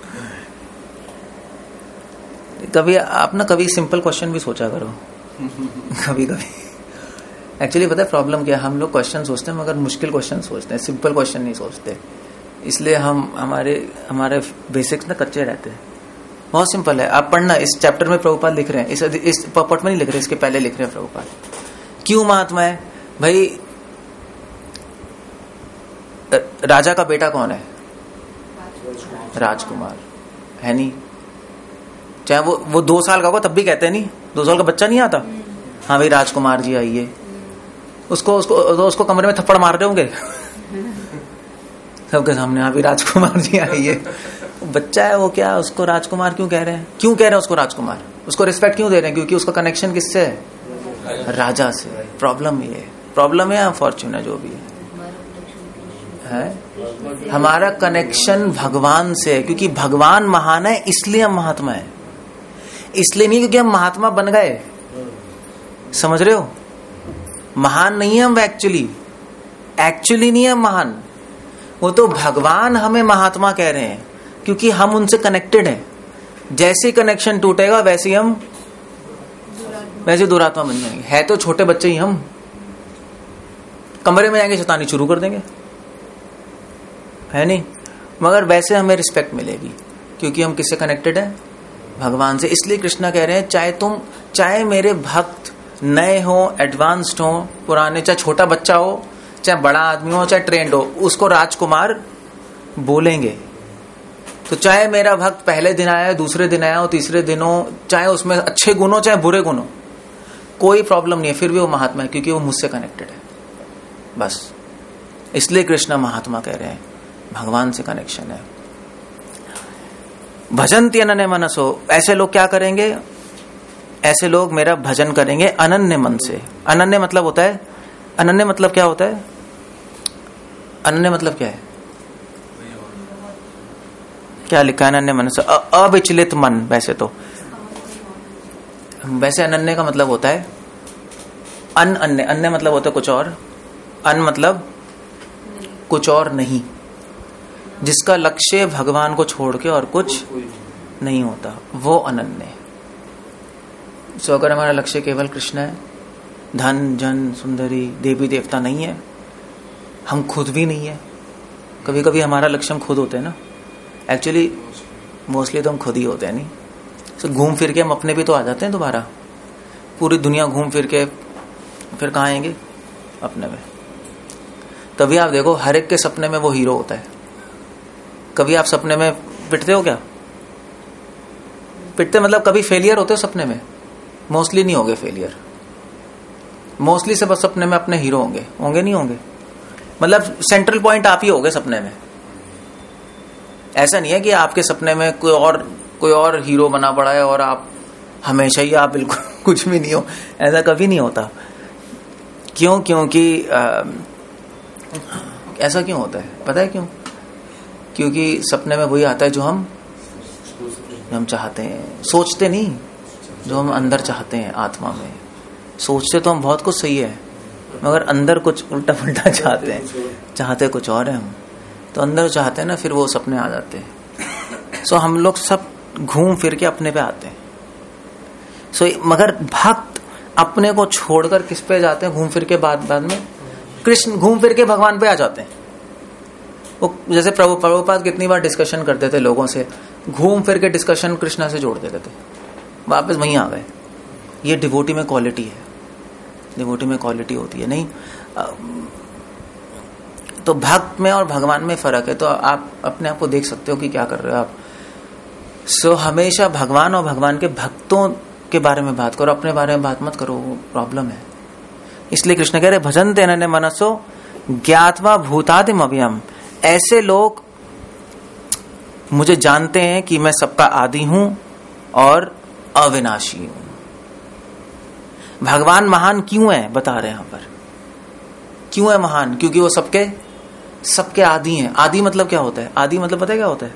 कभी आप ना कभी सिंपल क्वेश्चन भी सोचा करो कभी कभी। एक्चुअली पता है प्रॉब्लम क्या है? हम लोग क्वेश्चन सोचते हैं मगर मुश्किल क्वेश्चन सोचते हैं, सिंपल क्वेश्चन नहीं सोचते। इसलिए हम हमारे हमारे बेसिक्स ना कच्चे रहते हैं। बहुत सिंपल है, आप पढ़ना। इस चैप्टर में प्रभुपाद लिख रहे हैं, इस इस पॉपट में नहीं लिख रहे, इसके पहले लिख रहे हैं प्रभुपाद। क्यों महात्मा है भाई? राजा का बेटा कौन है? राजकुमार है नहीं? चाहे वो वो दो साल का होगा तब भी कहते हैं नहीं, दो साल का बच्चा नहीं आता, हाँ भाई राजकुमार जी आइए। उसको उसको तो उसको कमरे में थप्पड़ मार रहे होंगे सबके सामने, हाँ भाई राजकुमार जी आइए। बच्चा है वो, क्या उसको राजकुमार क्यों कह रहे हैं? क्यों कह रहे हैं उसको राजकुमार? उसको रिस्पेक्ट क्यों दे रहे हैं? क्योंकि उसका कनेक्शन किससे है? राजा से। प्रॉब्लम ये है, प्रॉब्लम है या फॉर्च्यून है जो भी है, है हमारा कनेक्शन भगवान से है। क्योंकि भगवान महान है इसलिए हम महात्मा है, इसलिए नहीं क्योंकि हम महात्मा बन गए। समझ रहे हो? महान नहीं है हम एक्चुअली, एक्चुअली नहीं है महान, वो तो भगवान हमें महात्मा कह रहे हैं क्योंकि हम उनसे कनेक्टेड हैं। जैसे कनेक्शन टूटेगा वैसे ही हम वैसे दुरात्मा बन जाएंगे। है तो छोटे बच्चे ही हम, कमरे में जाएंगे शैतानी शुरू कर देंगे, है नहीं? मगर वैसे हमें रिस्पेक्ट मिलेगी क्योंकि हम किससे कनेक्टेड हैं? भगवान से। इसलिए कृष्णा कह रहे हैं चाहे तुम चाहे मेरे भक्त नए हो, एडवांस्ड हो, पुराने, चाहे छोटा बच्चा हो, चाहे बड़ा आदमी हो, चाहे ट्रेंड हो, उसको राजकुमार बोलेंगे। तो चाहे मेरा भक्त पहले दिन आया, दूसरे दिन आया हो, तीसरे दिन हो, चाहे उसमें अच्छे गुण हो चाहे बुरे गुण हो, कोई प्रॉब्लम नहीं है, फिर भी वो महात्मा है क्योंकि वो मुझसे कनेक्टेड है। बस इसलिए कृष्णा महात्मा कह रहे हैं, भगवान से कनेक्शन है। भजन्ति अनन्य मनसो, ऐसे लोग क्या करेंगे? ऐसे लोग मेरा भजन करेंगे अनन्य मन से। अनन्य मतलब होता है, अनन्य मतलब क्या होता है? अनन्य मतलब क्या है? क्या लिखा है अनन्य मन से? अविचलित मन। वैसे तो वैसे अनन्य का मतलब होता है अन अन्य। अन्य मतलब होता है कुछ और, अन मतलब कुछ और नहीं, जिसका लक्ष्य भगवान को छोड़ के और कुछ नहीं होता, वो अनन्य। सो अगर हमारा लक्ष्य केवल कृष्ण है, धन जन सुंदरी देवी देवता नहीं है, हम खुद भी नहीं है। कभी कभी हमारा लक्ष्य हम खुद होते हैं ना, एक्चुअली मोस्टली तो हम खुद ही होते हैं। नहीं सो घूम फिर के हम अपने भी तो आ जाते हैं दोबारा। पूरी दुनिया घूम फिर के फिर कहाँ आएंगे? अपने में। तभी आप देखो हर एक के सपने में वो हीरो होता है। कभी आप सपने में पिटते हो क्या? पिटते मतलब कभी फेलियर होते हो सपने में? मोस्टली नहीं होंगे फेलियर, मोस्टली से बस सपने में अपने हीरो होंगे। होंगे नहीं होंगे मतलब सेंट्रल पॉइंट आप ही होगे सपने में। ऐसा नहीं है कि आपके सपने में कोई और कोई और हीरो बना पड़ा है और आप हमेशा ही आप बिल्कुल कुछ भी नहीं हो। ऐसा कभी नहीं होता। क्यों? क्योंकि आ, ऐसा क्यों होता है पता है क्यों? क्योंकि सपने में वही आता है जो हम जो हम चाहते हैं, सोचते नहीं, जो हम अंदर चाहते हैं आत्मा में। सोचते तो हम बहुत कुछ सही है मगर अंदर कुछ उल्टा पुल्टा चाहते हैं, चाहते कुछ और है हम। तो अंदर चाहते हैं ना, फिर वो सपने आ जाते हैं। सो हम लोग सब घूम फिर के अपने पे आते हैं। सो मगर भक्त अपने को छोड़कर किस पे जाते हैं? घूम फिर के बाद बाद में कृष्ण, घूम फिर के भगवान पे आ जाते हैं। वो जैसे प्रभु प्रभुपाद कितनी बार डिस्कशन करते थे लोगों से, घूम फिर के डिस्कशन कृष्णा से जोड़ देते थे, वापस वहीं आ गए। ये डिवोटी में क्वालिटी है, डिवोटी में क्वालिटी होती है। नहीं तो भक्त में और भगवान में फर्क है। तो आप अपने आप को देख सकते हो कि क्या कर रहे हो आप। सो so, हमेशा भगवान और भगवान के भक्तों के बारे में बात करो, अपने बारे में बात मत करो, वो प्रॉब्लम है। इसलिए कृष्ण कह रहे भजन्ते अनन्य मनसो ज्ञात्वा भूतादिम अव्ययम्। ऐसे लोग मुझे जानते हैं कि मैं सबका आदि हूं और अविनाशी हूं। भगवान महान क्यों है बता रहे हैं यहां पर। क्यों है महान? क्योंकि वो सबके सबके आदि हैं। आदि मतलब क्या होता है? आदि मतलब पता है क्या होता है?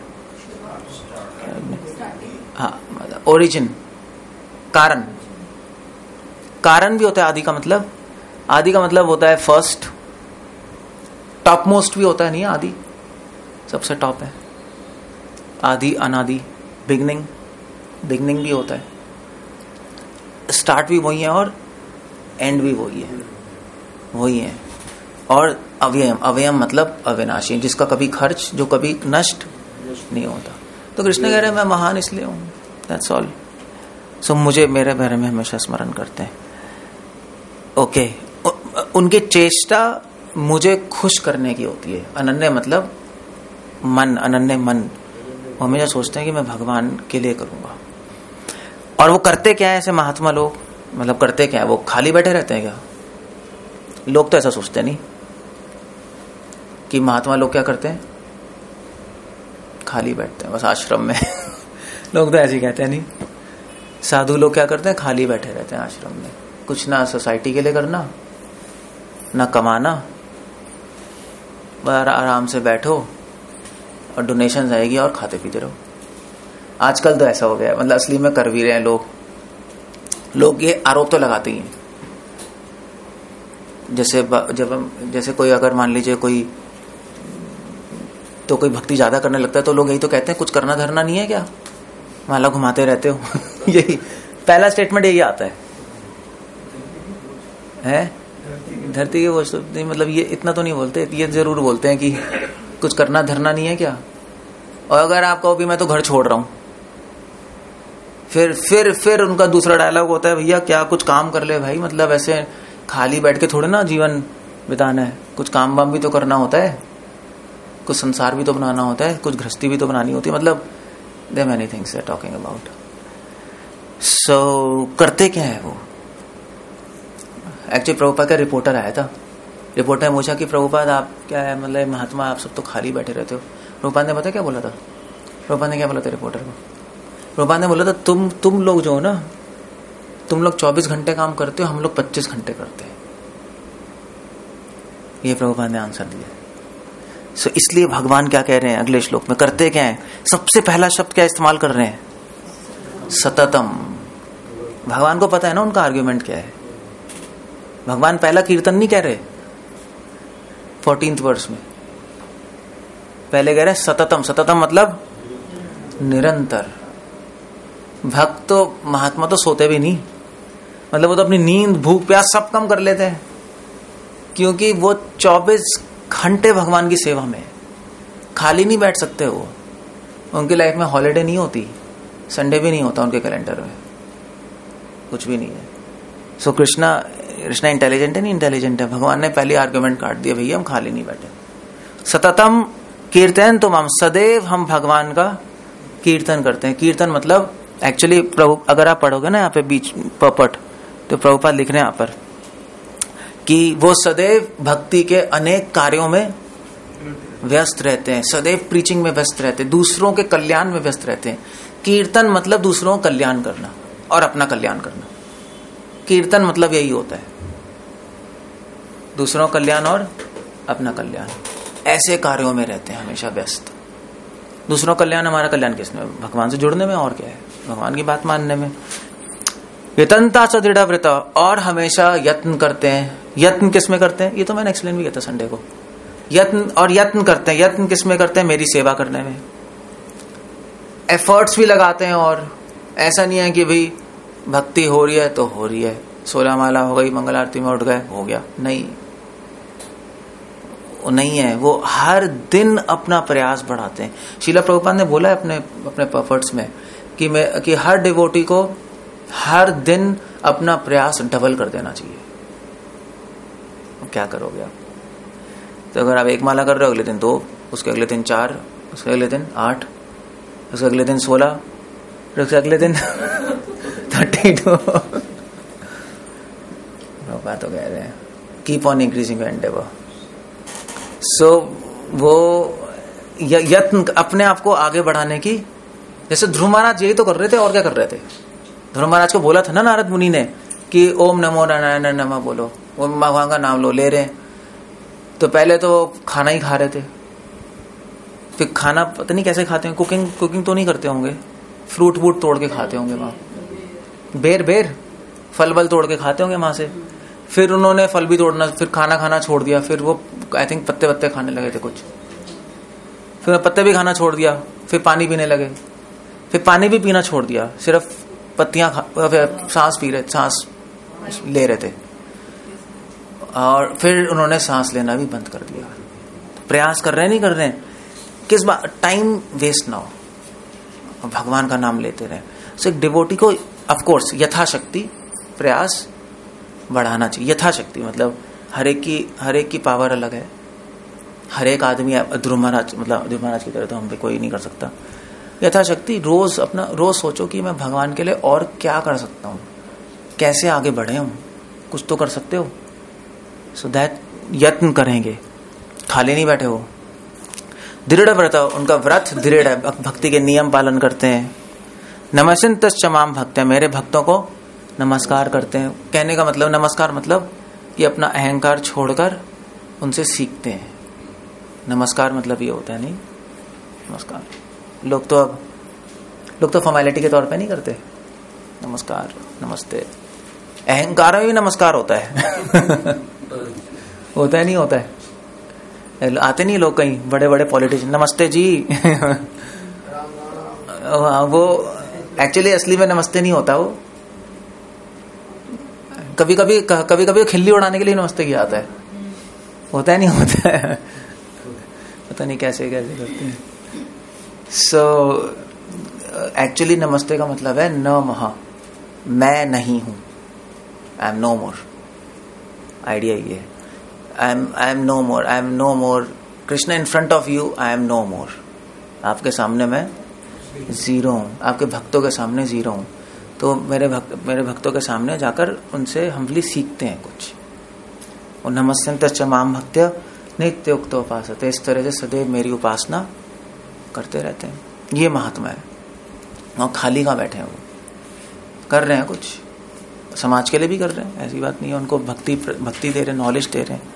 हाँ, ओरिजिन, कारण। कारण भी होता है आदि का मतलब। आदि का मतलब होता है फर्स्ट, टॉप मोस्ट भी होता है, नहीं आदि सबसे टॉप है। आदि, अनादि, बिगनिंग, बिगनिंग भी होता है। स्टार्ट भी वही है और एंड भी वही है, वही है। और अव्ययम, अव्ययम मतलब अविनाशी, जिसका कभी खर्च, जो कभी नष्ट नहीं होता। तो कृष्ण कह रहे हैं मैं महान इसलिए हूं, दैट्स ऑल। सो मुझे मेरे बारे में हमेशा स्मरण करते हैं। Okay okay. उनकी चेष्टा मुझे खुश करने की होती है। अनन्य मतलब मन, अनन्य मन। वो हमेशा सोचते हैं कि मैं भगवान के लिए करूंगा। और वो करते क्या है ऐसे महात्मा लोग? मतलब करते क्या है? वो खाली बैठे रहते हैं क्या? लोग तो ऐसा सोचते नहीं कि महात्मा लोग क्या करते हैं, खाली बैठते हैं बस आश्रम में। लोग तो ऐसे ही कहते हैं। नहीं, साधु लोग क्या करते हैं? खाली बैठे रहते हैं आश्रम में, कुछ ना सोसाइटी के लिए करना, ना कमाना, बस आराम से बैठो और डोनेशन आएगी और खाते पीते रहो। आजकल तो ऐसा हो गया है, मतलब असली में कर भी रहे हैं लोग। लोग ये आरोप तो लगाते ही हैं। जैसे जब हम, जैसे कोई अगर मान लीजिए कोई तो कोई भक्ति ज्यादा करने लगता है तो लोग यही तो कहते हैं कुछ करना धरना नहीं है क्या, माला घुमाते रहते हो। यही पहला स्टेटमेंट यही आता है, है? धरती के वो नहीं, मतलब ये इतना तो नहीं बोलते, ये जरूर बोलते हैं कि कुछ करना धरना नहीं है क्या। और अगर आप कहो भी मैं तो घर छोड़ रहा हूं, फिर फिर फिर उनका दूसरा डायलॉग होता है भैया क्या कुछ काम कर ले भाई, मतलब ऐसे खाली बैठ के थोड़े ना जीवन बिताना है, कुछ काम वाम भी तो करना होता है, कुछ संसार भी तो बनाना होता है, कुछ गृहस्थी भी तो बनानी होती है। मतलब there are many things they are talking about. So करते क्या है वो? एक्चुअली प्रभुपाद का रिपोर्टर आया था। रिपोर्टर ने पूछा कि प्रभुपाद आप क्या है, मतलब महात्मा आप सब तो खाली बैठे रहते हो। प्रभुपाद ने पता क्या बोला था? प्रभुपाद ने क्या बोला था रिपोर्टर को? प्रभुपाद ने बोला था तुम तुम लोग जो हो ना, तुम लोग चौबीस घंटे काम करते हो, हम लोग पच्चीस घंटे करते हैं। ये प्रभुपाद ने आंसर दिया। सो so, इसलिए भगवान क्या कह रहे हैं अगले श्लोक में? करते क्या है? सबसे पहला शब्द क्या इस्तेमाल कर रहे हैं? सततम। भगवान को पता है ना उनका आर्ग्यूमेंट क्या है। भगवान पहला कीर्तन नहीं कह रहे फोर्टीन्थ वर्ष में, पहले कह रहे हैं सततम। सततम मतलब निरंतर। भक्त तो महात्मा तो सोते भी नहीं, मतलब वो तो अपनी नींद भूख प्यास सब कम कर लेते हैं, क्योंकि वो चौबीस घंटे भगवान की सेवा में, खाली नहीं बैठ सकते वो। उनकी लाइफ में हॉलिडे नहीं होती, संडे भी नहीं होता उनके कैलेंडर में, कुछ भी नहीं है। सो कृष्णा कृष्णा इंटेलिजेंट है नहीं इंटेलिजेंट है, भगवान ने पहले आर्गुमेंट काट दिया, भैया हम खाली नहीं बैठे। सततम कीर्तन, तो हम सदैव हम भगवान का कीर्तन करते हैं। कीर्तन मतलब एक्चुअली प्रभु, अगर आप पढ़ोगे ना यहाँ पे बीच पपट, तो प्रभुपाद लिख रहे हैं यहाँ पर कि वो सदैव भक्ति के अनेक कार्यों में व्यस्त रहते हैं, सदैव प्रीचिंग में व्यस्त रहते हैं, दूसरों के कल्याण में व्यस्त रहते हैं। कीर्तन मतलब दूसरों का कल्याण करना और अपना कल्याण करना। कीर्तन मतलब यही होता है, दूसरों का कल्याण और अपना कल्याण। ऐसे कार्यों में रहते हैं हमेशा व्यस्त। दूसरों का कल्याण, हमारा कल्याण किसमें? भगवान से जुड़ने में, और क्या है, भगवान की बात मानने में। यतनता च दृढ़व्रत, और हमेशा यत्न करते हैं। यत्न किसमें करते हैं? ये तो मैंने एक्सप्लेन भी किया था संडे को। यत्न और यत्न करते हैं। यत्न किसमें करते हैं? मेरी सेवा करने में। एफर्ट्स भी लगाते हैं, और ऐसा नहीं है कि भाई भक्ति हो रही है तो हो रही है, सोलह माला हो गई, मंगल आरती में उठ गए, हो गया, नहीं, वो नहीं है। वो हर दिन अपना प्रयास बढ़ाते हैं। शीला प्रभुपाद ने बोला है अपने अपने एफर्ट्स में कि मैं कि हर डिवोटी को हर दिन अपना प्रयास डबल कर देना चाहिए। अब क्या करोगे आप? तो अगर आप एक माला कर रहे हो, अगले दिन दो, उसके अगले दिन चार, उसके अगले दिन आठ, उसके अगले दिन सोलह, उसके अगले दिन थर्टी टू। बात तो कह रहे हैं keep on increasing your endeavour. So वो यत्न अपने आप को आगे बढ़ाने की, जैसे ध्रुव महाराज यही तो कर रहे थे, और क्या कर रहे थे? ध्रुव महाराज को बोला था ना नारद मुनि ने कि ओम नमो नारायण नमः बोलो, ओम भगवान का नाम लो, ले रहे हैं। तो पहले तो खाना ही खा रहे थे, फिर खाना पता नहीं कैसे खाते हैं, कुकिंग कुकिंग तो नहीं करते होंगे, फ्रूट वूट तोड़ के खाते होंगे वहां, बेर बेर फल वल तोड़ के खाते होंगे वहां से। फिर उन्होंने फल भी तोड़ना, फिर खाना खाना छोड़ दिया, फिर वो आई थिंक पत्ते पत्ते खाने लगे थे कुछ, फिर पत्ते भी खाना छोड़ दिया, फिर पानी पीने लगे, फिर पानी भी पीना छोड़ दिया, सिर्फ पत्तियां खा, सांस पी रहे, सांस ले रहे थे, और फिर उन्होंने सांस लेना भी बंद कर दिया। प्रयास कर रहे हैं नहीं कर रहे हैं, किस बात, टाइम वेस्ट ना हो, भगवान का नाम लेते रहे। सो एक डिवोटी को ऑफकोर्स यथाशक्ति प्रयास बढ़ाना चाहिए, यथाशक्ति मतलब हर एक की हर एक की पावर अलग है, हर एक आदमी ध्रुव महाराज मतलब ध्रुव महाराज की तरह तो हम पे कोई नहीं कर सकता। यथाशक्ति रोज अपना रोज सोचो कि मैं भगवान के लिए और क्या कर सकता हूँ, कैसे आगे बढ़े हम, कुछ तो कर सकते हो। सो दैट यत्न करेंगे, खाली नहीं बैठे हो। दृढ़ व्रत, उनका व्रत दृढ़ है, भक्ति के नियम पालन करते हैं। नमस्ते तस्माम भक्त, मेरे भक्तों को नमस्कार करते हैं। कहने का मतलब नमस्कार मतलब कि अपना अहंकार छोड़कर उनसे सीखते हैं। नमस्कार मतलब ये होता है नहीं नमस्कार, लोग तो अब लोग तो फॉर्मेलिटी के तौर पे नहीं करते नमस्कार नमस्ते, अहंकार में भी नमस्कार होता है होता है नहीं होता है, आते नहीं लोग कहीं बड़े बड़े पॉलिटिशियन नमस्ते जी वो एक्चुअली असली में नमस्ते नहीं होता, वो कभी कभी कभी कभी खिल्ली उड़ाने के लिए नमस्ते किया जाता है, होता है नहीं होता है पता नहीं कैसे कैसे करते हैं। सो एक्चुअली नमस्ते का मतलब है न महा, मैं नहीं हूं, I am no more, idea ये है, I am I am no more, I am no more Krishna in front of you, I am no more, आपके सामने मैं जीरो हूं, आपके भक्तों के सामने जीरो हूं। तो मेरे भक्त मेरे भक्तों के सामने जाकर उनसे हम्बली सीखते हैं कुछ। और नमस्ते चमाम भक्त्य नित्य उक्त उपासते, इस तरह से सदैव मेरी उपासना करते रहते हैं, ये महात्मा है। और खाली कहाँ बैठे हैं, वो कर रहे हैं कुछ, समाज के लिए भी कर रहे हैं, ऐसी बात नहीं है, उनको भक्ति भक्ति दे रहे हैं, नॉलेज दे रहे हैं।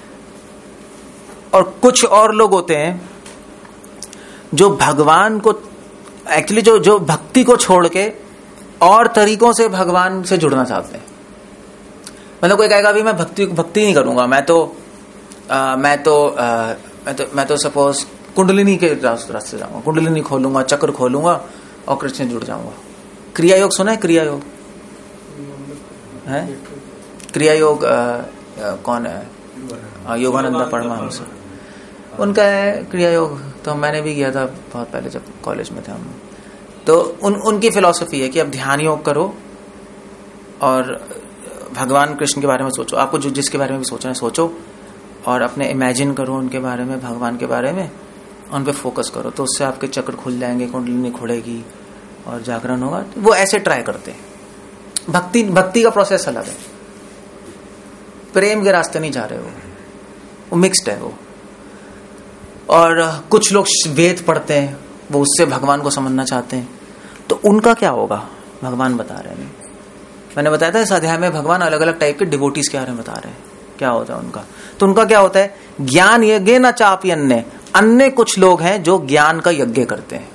और कुछ और लोग होते हैं जो भगवान को एक्चुअली जो जो भक्ति को छोड़ के और तरीकों से भगवान से जुड़ना चाहते हैं। मतलब कोई कहेगा भी मैं भक्ति भक्ति नहीं करूंगा, मैं तो आ, मैं तो आ, मैं तो मैं तो सपोज कुंडलिनी के रास्ते जाऊंगा, कुंडलिनी खोलूंगा, चक्र खोलूंगा और कृष्ण से जुड़ जाऊंगा। क्रिया योग सुना है? क्रिया योग है, क्रिया योग आ, आ, कौन है? योगानंद परमहंस, उनका है क्रिया योग। तो मैंने भी किया था बहुत पहले जब कॉलेज में थे हम। तो उन उनकी फिलॉसफी है कि अब ध्यान योग करो और भगवान कृष्ण के बारे में सोचो, आपको जो जिसके बारे में भी सोचना है सोचो, और अपने इमेजिन करो उनके बारे में, भगवान के बारे में, उन पे फोकस करो, तो उससे आपके चक्र खुल जाएंगे, कुंडलिनी खुलेगी और जागरण होगा। वो ऐसे ट्राई करते हैं। भक्ति भक्ति का प्रोसेस अलग है, प्रेम के रास्ते नहीं जा रहे, वो वो मिक्स्ड है वो। और कुछ लोग वेद पढ़ते हैं, वो उससे भगवान को समझना चाहते हैं, तो उनका क्या होगा भगवान बता रहे हैं। मैंने बताया था इस अध्याय में भगवान अलग अलग टाइप के डिवोटीज के बारे में बता रहे हैं क्या होता है उनका। तो उनका क्या होता है, ज्ञान यज्ञ न चापी अन्य, अन्य कुछ लोग हैं जो ज्ञान का यज्ञ करते हैं।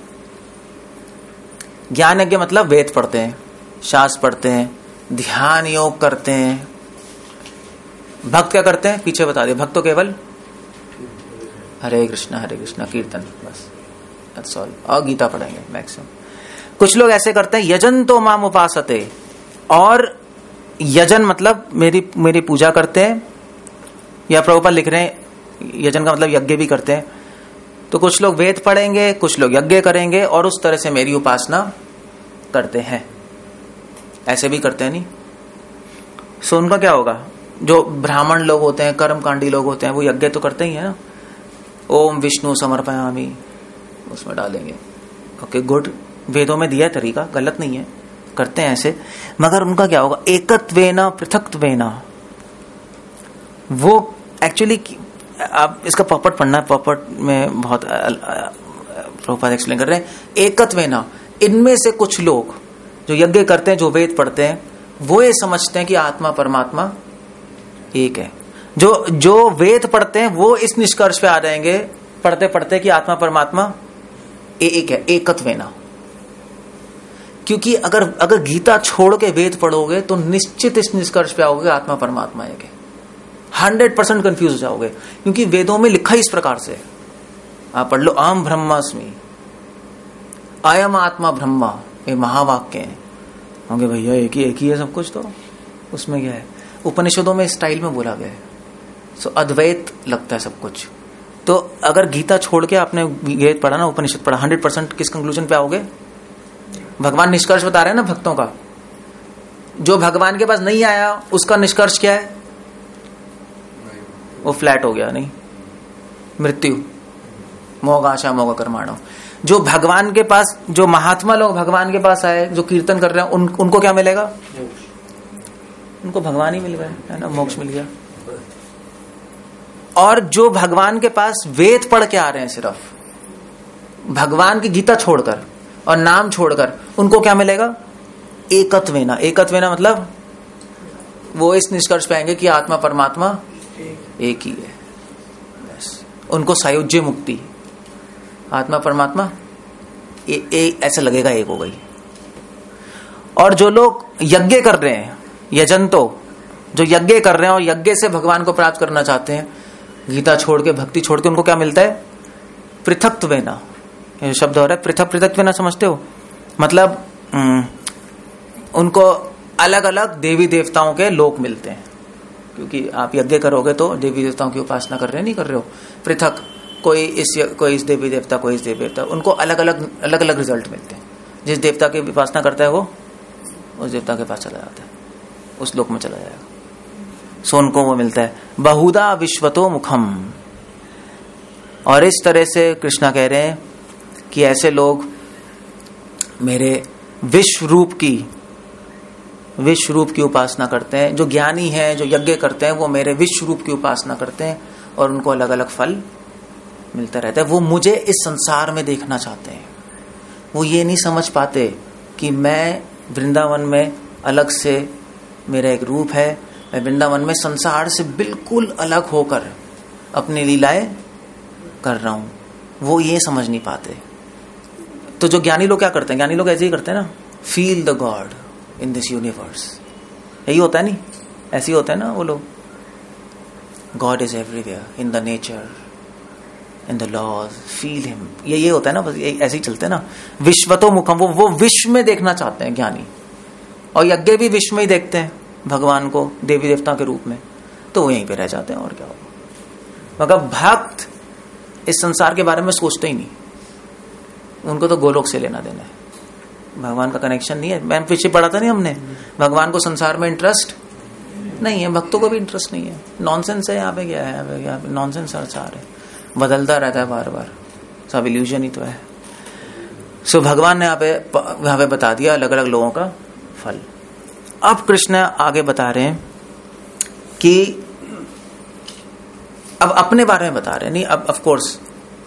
ज्ञान यज्ञ मतलब वेद पढ़ते हैं, शास्त्र पढ़ते हैं, ध्यान योग करते हैं। भक्त क्या करते हैं, पीछे बता दिया, भक्त तो केवल हरे कृष्णा हरे कृष्णा कीर्तन, बस दैट्स ऑल, और गीता पढ़ेंगे मैक्सिमम। कुछ लोग ऐसे करते हैं, यजन तो माम उपासते, और यजन मतलब मेरी मेरी पूजा करते हैं, या प्रभुपाद लिख रहे हैं यजन का मतलब यज्ञ भी करते हैं। तो कुछ लोग वेद पढ़ेंगे, कुछ लोग यज्ञ करेंगे और उस तरह से मेरी उपासना करते हैं, ऐसे भी करते हैं नहीं। सो उनका क्या होगा, जो ब्राह्मण लोग होते हैं, कर्मकांडी लोग होते हैं, वो यज्ञ तो करते ही है ना, ओम विष्णु समर्पयामि उसमें डालेंगे, ओके गुड, वेदों में दिया है तरीका, गलत नहीं है, करते हैं ऐसे। मगर उनका क्या होगा, एकत्वेना पृथक्त्वेना, वो एक्चुअली आप इसका पॉपट पढ़ना, पॉपट में बहुत प्रभुपाद एक्सप्लेन कर रहे हैं। एकत्वेना, इनमें से कुछ लोग जो यज्ञ करते हैं, जो वेद पढ़ते हैं, वो ये समझते हैं कि आत्मा परमात्मा एक है। जो जो वेद पढ़ते हैं वो इस निष्कर्ष पे आ जाएंगे पढ़ते पढ़ते कि आत्मा परमात्मा एक है, एकत्वेना। क्योंकि अगर अगर गीता छोड़ के वेद पढ़ोगे तो निश्चित इस निष्कर्ष पे आओगे आत्मा परमात्मा एक है। हंड्रेड परसेंट कंफ्यूज हो जाओगे, क्योंकि वेदों में लिखा इस प्रकार से। आप पढ़ लो, आम ब्रह्मास्मि, अयम आत्मा ब्रह्मा, ये महावाक्य है। होंगे भैया एक ही एक ही है सब कुछ, तो उसमें क्या है? उपनिषदों में स्टाइल में बोला गया है, सो अद्वैत लगता है सब कुछ। तो अगर गीता छोड़ के आपने वेद पढ़ा ना, उपनिषद पढ़ा, हंड्रेड परसेंट किस कंक्लूजन पे आओगे? भगवान निष्कर्ष बता रहे हैं ना भक्तों का। जो भगवान के पास नहीं आया उसका निष्कर्ष क्या है? वो फ्लैट हो गया, नहीं, मृत्यु, मोह आशा मोह कर्माणो। जो भगवान के पास, जो महात्मा लोग भगवान के पास आए, जो कीर्तन कर रहे हैं, उन, उनको क्या मिलेगा? उनको भगवान ही मिल गया, है ना, मोक्ष मिल गया। और जो भगवान के पास वेद पढ़ के आ रहे हैं, सिर्फ भगवान की गीता छोड़कर और नाम छोड़कर, उनको क्या मिलेगा? एकत्वेना। एकत्वेना मतलब वो इस निष्कर्ष पे आएंगे कि आत्मा परमात्मा एक ही है। बस उनको सायुज्य मुक्ति, आत्मा परमात्मा ए, ए, ऐसा लगेगा एक हो गई। और जो लोग यज्ञ कर रहे हैं, यजंतो, जो यज्ञ कर रहे हैं और यज्ञ से भगवान को प्राप्त करना चाहते हैं, गीता छोड़ के, भक्ति छोड़ के, उनको क्या मिलता है? पृथक्त्वेना। ये शब्द हो रहा है पृथक, पृथक्त्वेना समझते हो? मतलब उनको अलग अलग देवी देवताओं के लोक मिलते हैं। क्योंकि आप यज्ञ करोगे तो देवी देवताओं की उपासना कर रहे हैं, नहीं कर रहे हो, पृथक, कोई इस कोई इस देवी देवता, कोई इस देवी देवता, उनको अलग अलग अलग अलग रिजल्ट मिलते हैं। जिस देवता की उपासना करता है वो उस देवता के पास चला जाता है, उस लोक में चला जाएगा। सो उनको वो मिलता है बहुधा विश्वतो मुखम। और इस तरह से कृष्णा कह रहे हैं कि ऐसे लोग मेरे विश्व रूप की विश्व रूप की उपासना करते हैं। जो ज्ञानी हैं, जो यज्ञ करते हैं, वो मेरे विश्व रूप की उपासना करते हैं और उनको अलग अलग फल मिलता रहता है। वो मुझे इस संसार में देखना चाहते हैं। वो ये नहीं समझ पाते कि मैं वृंदावन में अलग से मेरा एक रूप है, मैं वृंदावन में संसार से बिल्कुल अलग होकर अपनी लीलाएं कर रहा हूं। वो ये समझ नहीं पाते। तो जो ज्ञानी लोग क्या करते हैं? ज्ञानी लोग ऐसे ही करते हैं ना, feel the God in this universe. यही होता है, नहीं ऐसे ही होता है ना वो लोग। God is everywhere in the nature, in the laws, feel him. ये ये होता है ना, बस ऐसे ही चलते हैं ना। विश्वतो मुखम, वो वो विश्व में देखना चाहते हैं ज्ञानी। और यज्ञ भी विश्व में ही देखते हैं भगवान को देवी देवता के रूप में, तो वो यहीं पे रह जाते हैं। और क्या होगा? मगर भक्त इस संसार के बारे में सोचते ही नहीं। उनको तो गोलोक से लेना देना है, भगवान का कनेक्शन नहीं है। मैं पीछे पढ़ा था नहीं हमने, भगवान को संसार में इंटरेस्ट नहीं है, भक्तों को भी इंटरेस्ट नहीं है। नॉनसेंस है यहाँ पे, क्या है यहाँ पे, यहाँ पे नॉनसेंस संसार है, बदलता रहता है बार बार, सब इल्यूजन ही तो है। सो भगवान ने यहाँ पे यहाँ पे बता दिया अलग अलग लोगों का फल। अब कृष्ण आगे बता रहे हैं कि अब अपने बारे में बता रहे हैं। नहीं, अब ऑफ कोर्स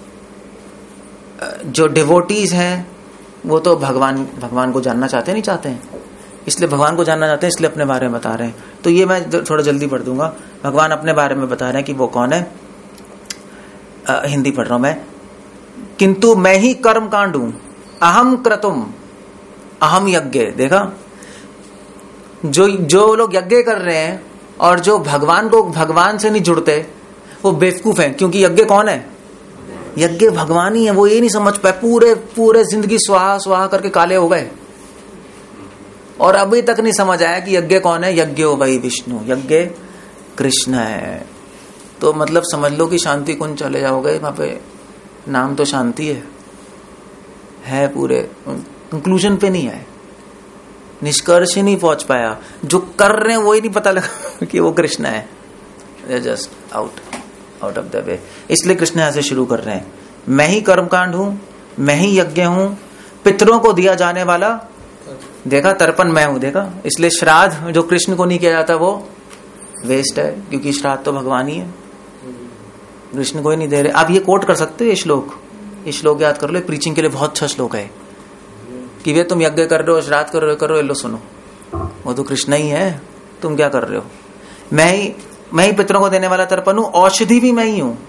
जो डिवोटीज हैं वो तो भगवान भगवान को जानना चाहते नहीं चाहते हैं, इसलिए भगवान को जानना चाहते हैं, इसलिए अपने बारे में बता रहे हैं। तो ये मैं थोड़ा जल्दी पढ़ दूंगा। भगवान अपने बारे में बता रहे हैं कि वो कौन है। आ, हिंदी पढ़ रहा हूं मैं। किंतु मैं ही कर्म कांड हूं, अहम क्रतुम अहम यज्ञ। देखा, जो जो लोग यज्ञ कर रहे हैं और जो भगवान को भगवान से नहीं जुड़ते वो बेवकूफ हैं। क्योंकि यज्ञ कौन है? यज्ञ भगवान ही है। वो ये नहीं समझ पाए, पूरे पूरे जिंदगी स्वाहा स्वाहा करके काले हो गए और अभी तक नहीं समझ आया कि यज्ञ कौन है। यज्ञ हो भाई विष्णु, यज्ञ कृष्ण है। तो मतलब समझ लो कि शांति कुंज चले जाओगे, वहां पे नाम तो शांति है, है पूरे कंक्लूजन पे नहीं आए, निष्कर्ष ही नहीं पहुंच पाया। जो कर रहे हैं वो ही नहीं पता लगा कि वो कृष्ण है। Just out out of the way. इसलिए कृष्ण ऐसे शुरू कर रहे हैं, मैं ही कर्मकांड हूं, मैं ही यज्ञ हूं, पितरों को दिया जाने वाला, देखा तर्पण मैं हूं। देखा, इसलिए श्राद्ध जो कृष्ण को नहीं किया जाता वो वेस्ट है, क्योंकि श्राद्ध तो भगवान ही है, कृष्ण को ही नहीं दे रहे। आप ये कोट कर सकते हो ये श्लोक, ये श्लोक याद कर लो, प्रीचिंग के लिए बहुत अच्छा श्लोक है कि वे तुम यज्ञ कर रहे हो, श्राद्ध कर रहे हो, करो, लो सुनो, वो तो कृष्ण ही है, तुम क्या कर रहे हो। मैं ही मैं ही पितरों को देने वाला तर्पण हूं, औषधि भी मैं ही हूं।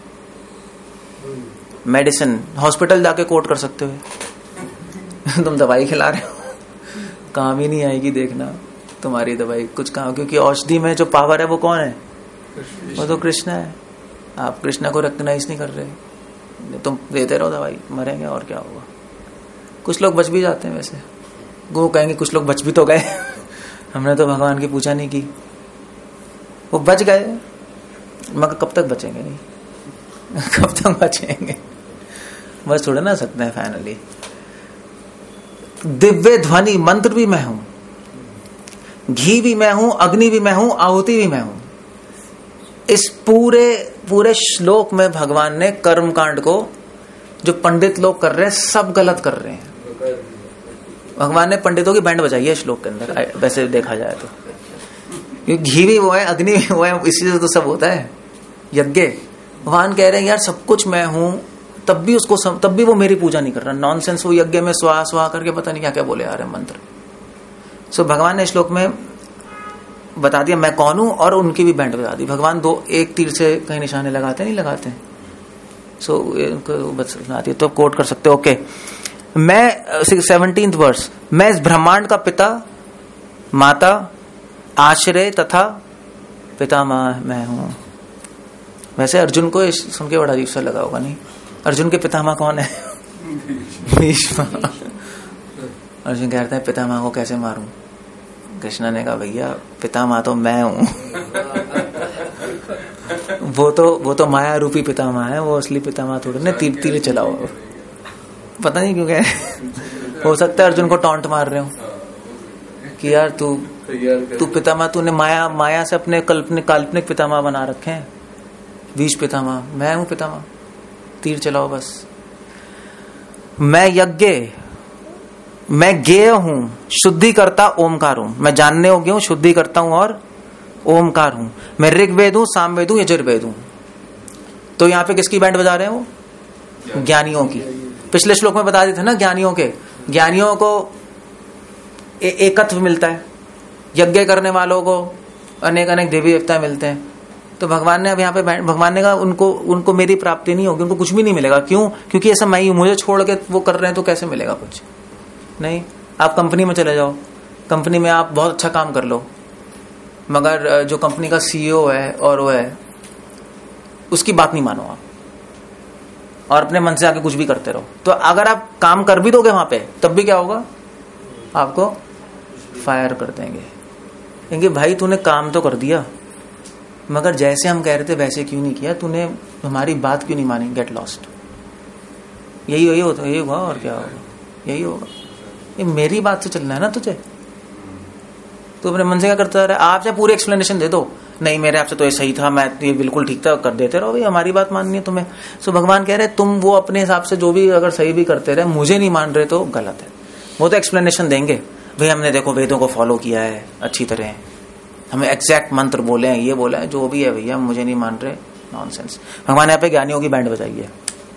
मेडिसिन हॉस्पिटल जाके कोट कर सकते हो तुम दवाई खिला रहे हो, काम ही नहीं आएगी, देखना तुम्हारी दवाई कुछ काम, क्योंकि औषधि में जो पावर है वो कौन है? वो तो कृष्ण है। आप कृष्ण को रिकॉग्नाइज नहीं कर रहे, तुम देते रहो दवाई, मरेंगे और क्या होगा। कुछ लोग बच भी जाते हैं, वैसे वो कहेंगे कुछ लोग बच भी तो गए हमने तो भगवान की पूजा नहीं की, वो बच गए, मगर कब तक बचेंगे? नहीं कब तक बचेंगे, बस छोड़ ना सकते हैं फाइनली। दिव्य ध्वनि मंत्र भी मैं हूं, घी भी मैं हूं, अग्नि भी मैं हूं, आहुति भी मैं हूं। इस पूरे पूरे श्लोक में भगवान ने कर्म कांड को, जो पंडित लोग कर रहे हैं, सब गलत कर रहे हैं। भगवान ने पंडितों की बैंड बजाई है श्लोक के अंदर, वैसे देखा जाए तो, क्योंकि घी भी वो है, अग्नि भी वो है, इसी से तो सब होता है यज्ञ। भगवान कह रहे हैं यार सब कुछ मैं हूं, तब भी उसको सम, तब भी वो मेरी पूजा नहीं कर रहा, नॉनसेंस। वो यज्ञ में स्वाहा स्वाहा करके पता नहीं क्या क्या बोले आ रहे हैं मंत्र। सो भगवान ने श्लोक में बता दिया मैं कौन हूं, और उनकी भी बैंड बजा दी। भगवान दो एक तीर से कहीं निशाने लगाते नहीं लगाते, सो उनको बस सुनाती है, तो कोट कर सकते हो। ओके, मैं सेवनटीन्थ वर्स, मैं इस ब्रह्मांड का पिता, माता, आश्रय तथा पितामह मैं हूं। वैसे अर्जुन को सुन के बड़ा अजीब सा लगा होगा, नहीं? अर्जुन के पितामह कौन है? भीष्म। अर्जुन कहते हैं पितामह को कैसे मारूं? कृष्ण ने कहा भैया पितामह तो मैं हूं वो तो वो तो माया रूपी पितामह है, वो असली पितामह थोड़े ने। तीर तीर चलाओ, पता नहीं क्यों कह हो सकता है अर्जुन को टॉन्ट मार रहे हो कि यार तू तू पितामह, तूने माया माया से अपने कल्पनिक काल्पनिक पितामह बना रखे हैं, बीज पितामह। मैं हूं पितामह, तीर चलाओ बस। मैं यज्ञ, मैं ज्ञेय हूं, शुद्धि करता ओमकार हूं। मैं जानने योग्य हूं, शुद्धि करता हूं और ओमकार हूं। मैं ऋग्वेद हूं, सामवेद हूं, यजुर्वेद हूं। तो यहाँ पे किसकी बैंड बजा रहे हैं? वो ज्ञानियों की। पिछले श्लोक में बता दिए थे ना, ज्ञानियों के, ज्ञानियों को ए, एकत्व मिलता है, यज्ञ करने वालों को अनेक अनेक देवी देवता मिलते हैं। तो भगवान ने अब यहाँ पे भगवान ने कहा उनको उनको मेरी प्राप्ति नहीं होगी, उनको कुछ भी नहीं मिलेगा। क्यों? क्योंकि ऐसा मैं ही, मुझे छोड़ के वो कर रहे हैं, तो कैसे मिलेगा कुछ? नहीं। आप कंपनी में चले जाओ, कंपनी में आप बहुत अच्छा काम कर लो, मगर जो कंपनी का सीईओ है और वो है, उसकी बात नहीं मानो आप, और अपने मन से आके कुछ भी करते रहो। तो अगर आप काम कर भी दोगे वहां पे, तब भी क्या होगा? आपको फायर कर देंगे, क्योंकि भाई तूने काम तो कर दिया, मगर जैसे हम कह रहे थे वैसे क्यों नहीं किया, तूने हमारी बात क्यों नहीं मानी? Get lost. यही यही होता, यही होगा और क्या होगा, यही होगा। ये मेरी बात से चलना है ना तुझे, तो अपने मन से क्या करता रहे? आप चाहे पूरी एक्सप्लेनेशन दे दो, नहीं मेरे आपसे तो ये सही था, मैं ये बिल्कुल ठीक था, कर देते रहो भाई, हमारी बात माननी है तुम्हें। सो भगवान कह रहे तुम वो अपने हिसाब से जो भी अगर सही भी करते रहे, मुझे नहीं मान रहे तो गलत है। वो तो एक्सप्लेनेशन देंगे, भाई हमने देखो वेदों को फॉलो किया है अच्छी तरह, हमें एग्जैक्ट मंत्र बोले हैं, ये बोला है, जो भी है भैया मुझे नहीं मान रहे, नॉनसेंस। भगवान यहाँ पे ज्ञानियों की बैंड बजाई है।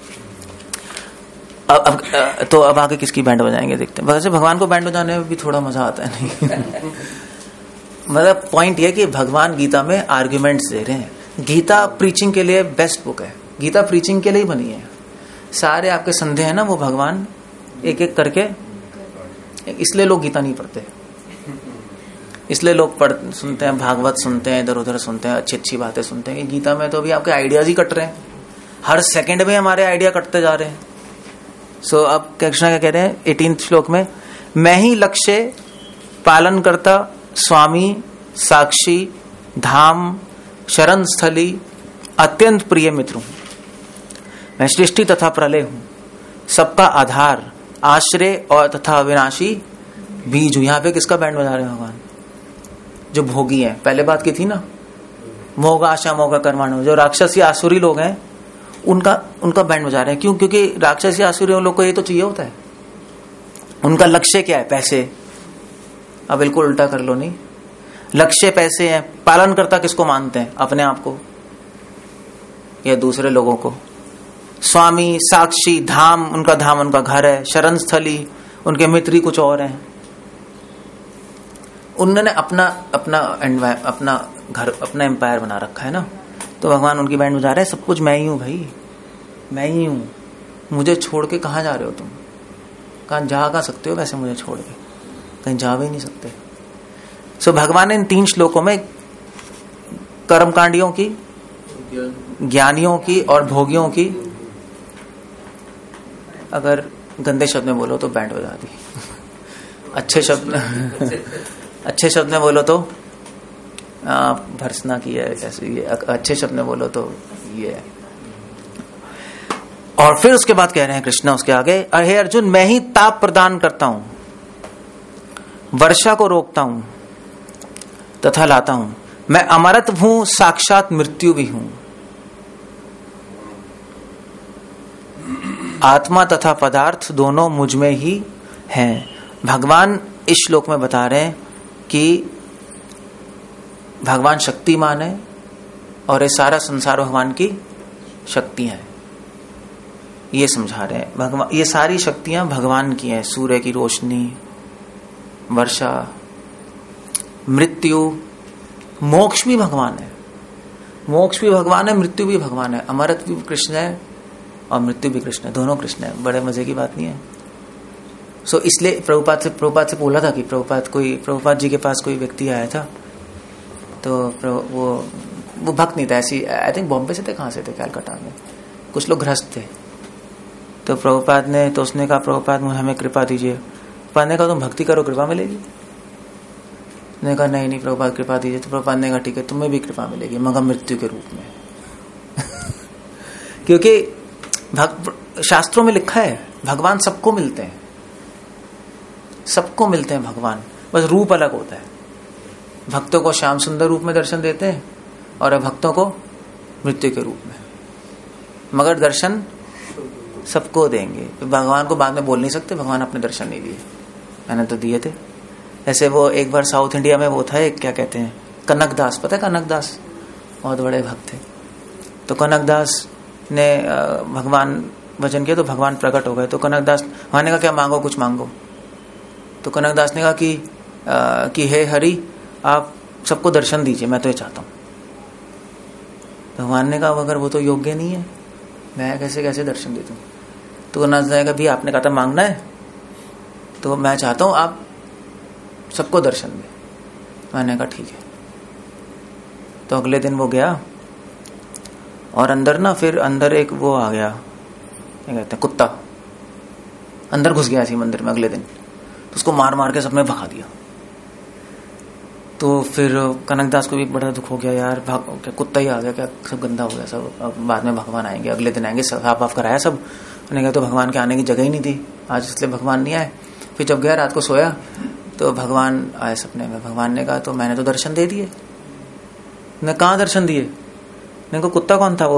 अब, अब तो अब आगे किसकी बैंड बजाएंगे देखते हैं। वैसे भगवान को बैंड बजाने में भी थोड़ा मजा आता है, नहीं? मतलब पॉइंट ये कि भगवान गीता में आर्ग्यूमेंट्स दे रहे हैं। गीता प्रीचिंग के लिए बेस्ट बुक है, गीता प्रीचिंग के लिए ही बनी है। सारे आपके संदेह है ना, वो भगवान एक एक करके, इसलिए लोग गीता नहीं पढ़ते, इसलिए लोग पढ़ सुनते हैं, भागवत सुनते हैं, इधर उधर सुनते हैं, अच्छी अच्छी बातें सुनते हैं। गीता में तो अभी आपके आइडियाज ही कट रहे हैं, हर सेकंड में हमारे आइडिया कटते जा रहे हैं। सो so, अब कृष्ण क्या कह रहे हैं एटीन्थ श्लोक में? मैं ही लक्ष्य, पालन करता, स्वामी, साक्षी, धाम, शरण स्थली, अत्यंत प्रिय मित्र हूं। मैं सृष्टि तथा प्रलय हूं, सबका आधार, आश्रय और तथा अविनाशी बीज हूं। यहाँ पे किसका बैंड बजा रहे हैं भगवान? जो भोगी है, पहले बात की थी ना, मोह आशा मोह कर्माणु, जो राक्षसी आसुरी लोग हैं उनका उनका बैंड बजा रहे हैं। क्यों? क्योंकि राक्षसी आसुरी लोग को ये तो चाहिए होता है, उनका लक्ष्य क्या है? पैसे। अब बिल्कुल उल्टा कर लो, नहीं, लक्ष्य पैसे है। पालन करता किसको मानते हैं? अपने आप को या दूसरे लोगों को? स्वामी, साक्षी, धाम, उनका धाम उनका घर है, शरण स्थली, उनके मित्र ही कुछ और हैं। उन्होंने अपना अपना अपना घर अपना एम्पायर बना रखा है ना, तो भगवान उनकी बैंड बजा रहे हैं, सब कुछ मैं ही हूं भाई, मैं ही हूं, मुझे छोड़ के कहाँ जा रहे हो तुम, कहाँ जा कहाँ सकते हो वैसे मुझे छोड़ के, कहीं जा भी नहीं सकते। सो so, भगवान ने इन तीन श्लोकों में कर्मकांडियों की, ज्ञानियों की और भोगियों की, अगर गंदे शब्द में बोलो तो बैंड बजा दी, अच्छे शब्द अच्छे शब्द में बोलो तो भर्सना की है, ऐसे ये अच्छे शब्द में बोलो तो ये है। और फिर उसके बाद कह रहे हैं कृष्ण उसके आगे, हे अर्जुन मैं ही ताप प्रदान करता हूं, वर्षा को रोकता हूं तथा लाता हूं, मैं अमरत हूं, साक्षात मृत्यु भी हूं, आत्मा तथा पदार्थ दोनों मुझ में ही हैं। भगवान इस श्लोक में बता रहे हैं कि भगवान शक्तिमान है और ये सारा संसार भगवान की शक्ति है, ये समझा रहे हैं। भगवान ये सारी शक्तियां भगवान की हैं, सूर्य की रोशनी, वर्षा, मृत्यु, मोक्ष भी भगवान है, मोक्ष भी भगवान है, मृत्यु भी भगवान है, अमरत्व भी कृष्ण है और मृत्यु भी कृष्ण है, दोनों कृष्ण है। बड़े मजे की बात नहीं है। सो so, इसलिए प्रभुपाद से प्रभुपाद से बोला था कि प्रभुपाद कोई प्रभुपाद जी के पास कोई व्यक्ति आया था, तो वो वो भक्त नहीं था, ऐसी आई थिंक बॉम्बे से थे, कहाँ से थे, कलकत्ता में, कुछ लोग गृहस्थ थे। तो प्रभुपाद ने तो उसने कहा प्रभुपाद मुझे हमें कृपा दीजिए। प्रभुपाद ने कहा तुम भक्ति करो कृपा मिलेगी। ने कहा नहीं नहीं प्रभुपाद कृपा दीजिए। तो प्रभुपाद ने कहा ठीक है तुम्हें भी कृपा मिलेगी मगर मृत्यु के रूप में क्योंकि भक्त शास्त्रों में लिखा है भगवान सबको मिलते हैं, सबको मिलते हैं भगवान, बस रूप अलग होता है। भक्तों को श्याम सुंदर रूप में दर्शन देते हैं और भक्तों को मृत्यु के रूप में, मगर दर्शन सबको देंगे। भगवान को बाद में बोल नहीं सकते भगवान अपने दर्शन नहीं दिए, मैंने तो दिए थे। ऐसे वो एक बार साउथ इंडिया में वो था एक क्या कहते हैं कनकदास, पता है कनकदास, बहुत बड़े भक्त थे। तो कनकदास ने भगवान भजन किया तो भगवान प्रकट हो गए। तो कनकदास भगवान ने कहा क्या मांगो, कुछ मांगो। तो कनकदास ने कहा कि आ, कि हे हरि आप सबको दर्शन दीजिए, मैं तो ये चाहता हूँ। भगवान ने कहा अगर वो तो योग्य नहीं है मैं कैसे कैसे दर्शन दे दूँ। तो कनकदास ने कहा भी आपने कहा था मांगना है तो मैं चाहता हूँ आप सबको दर्शन दे। मैंने कहा ठीक है। तो अगले दिन वो गया और अंदर ना फिर अंदर एक वो आ गया क्या कहते हैं कुत्ता, अंदर घुस गया ऐसी मंदिर में अगले दिन। तो उसको मार मार के सबने भगा दिया। तो फिर कनकदास को भी बड़ा दुख हो गया, यार क्या कुत्ता ही आ गया, क्या सब गंदा हो गया सब, अब बाद में भगवान आएंगे, अगले दिन आएंगे, साफ वाफ कराया सब। मैंने कहा तो भगवान के आने की जगह ही नहीं थी आज, इसलिए भगवान नहीं आए। फिर जब गया रात को सोया तो भगवान आए सपने में। भगवान ने कहा तो मैंने तो दर्शन दे दिए। ने कहाँ दर्शन दिए? ने को कुत्ता कौन था वो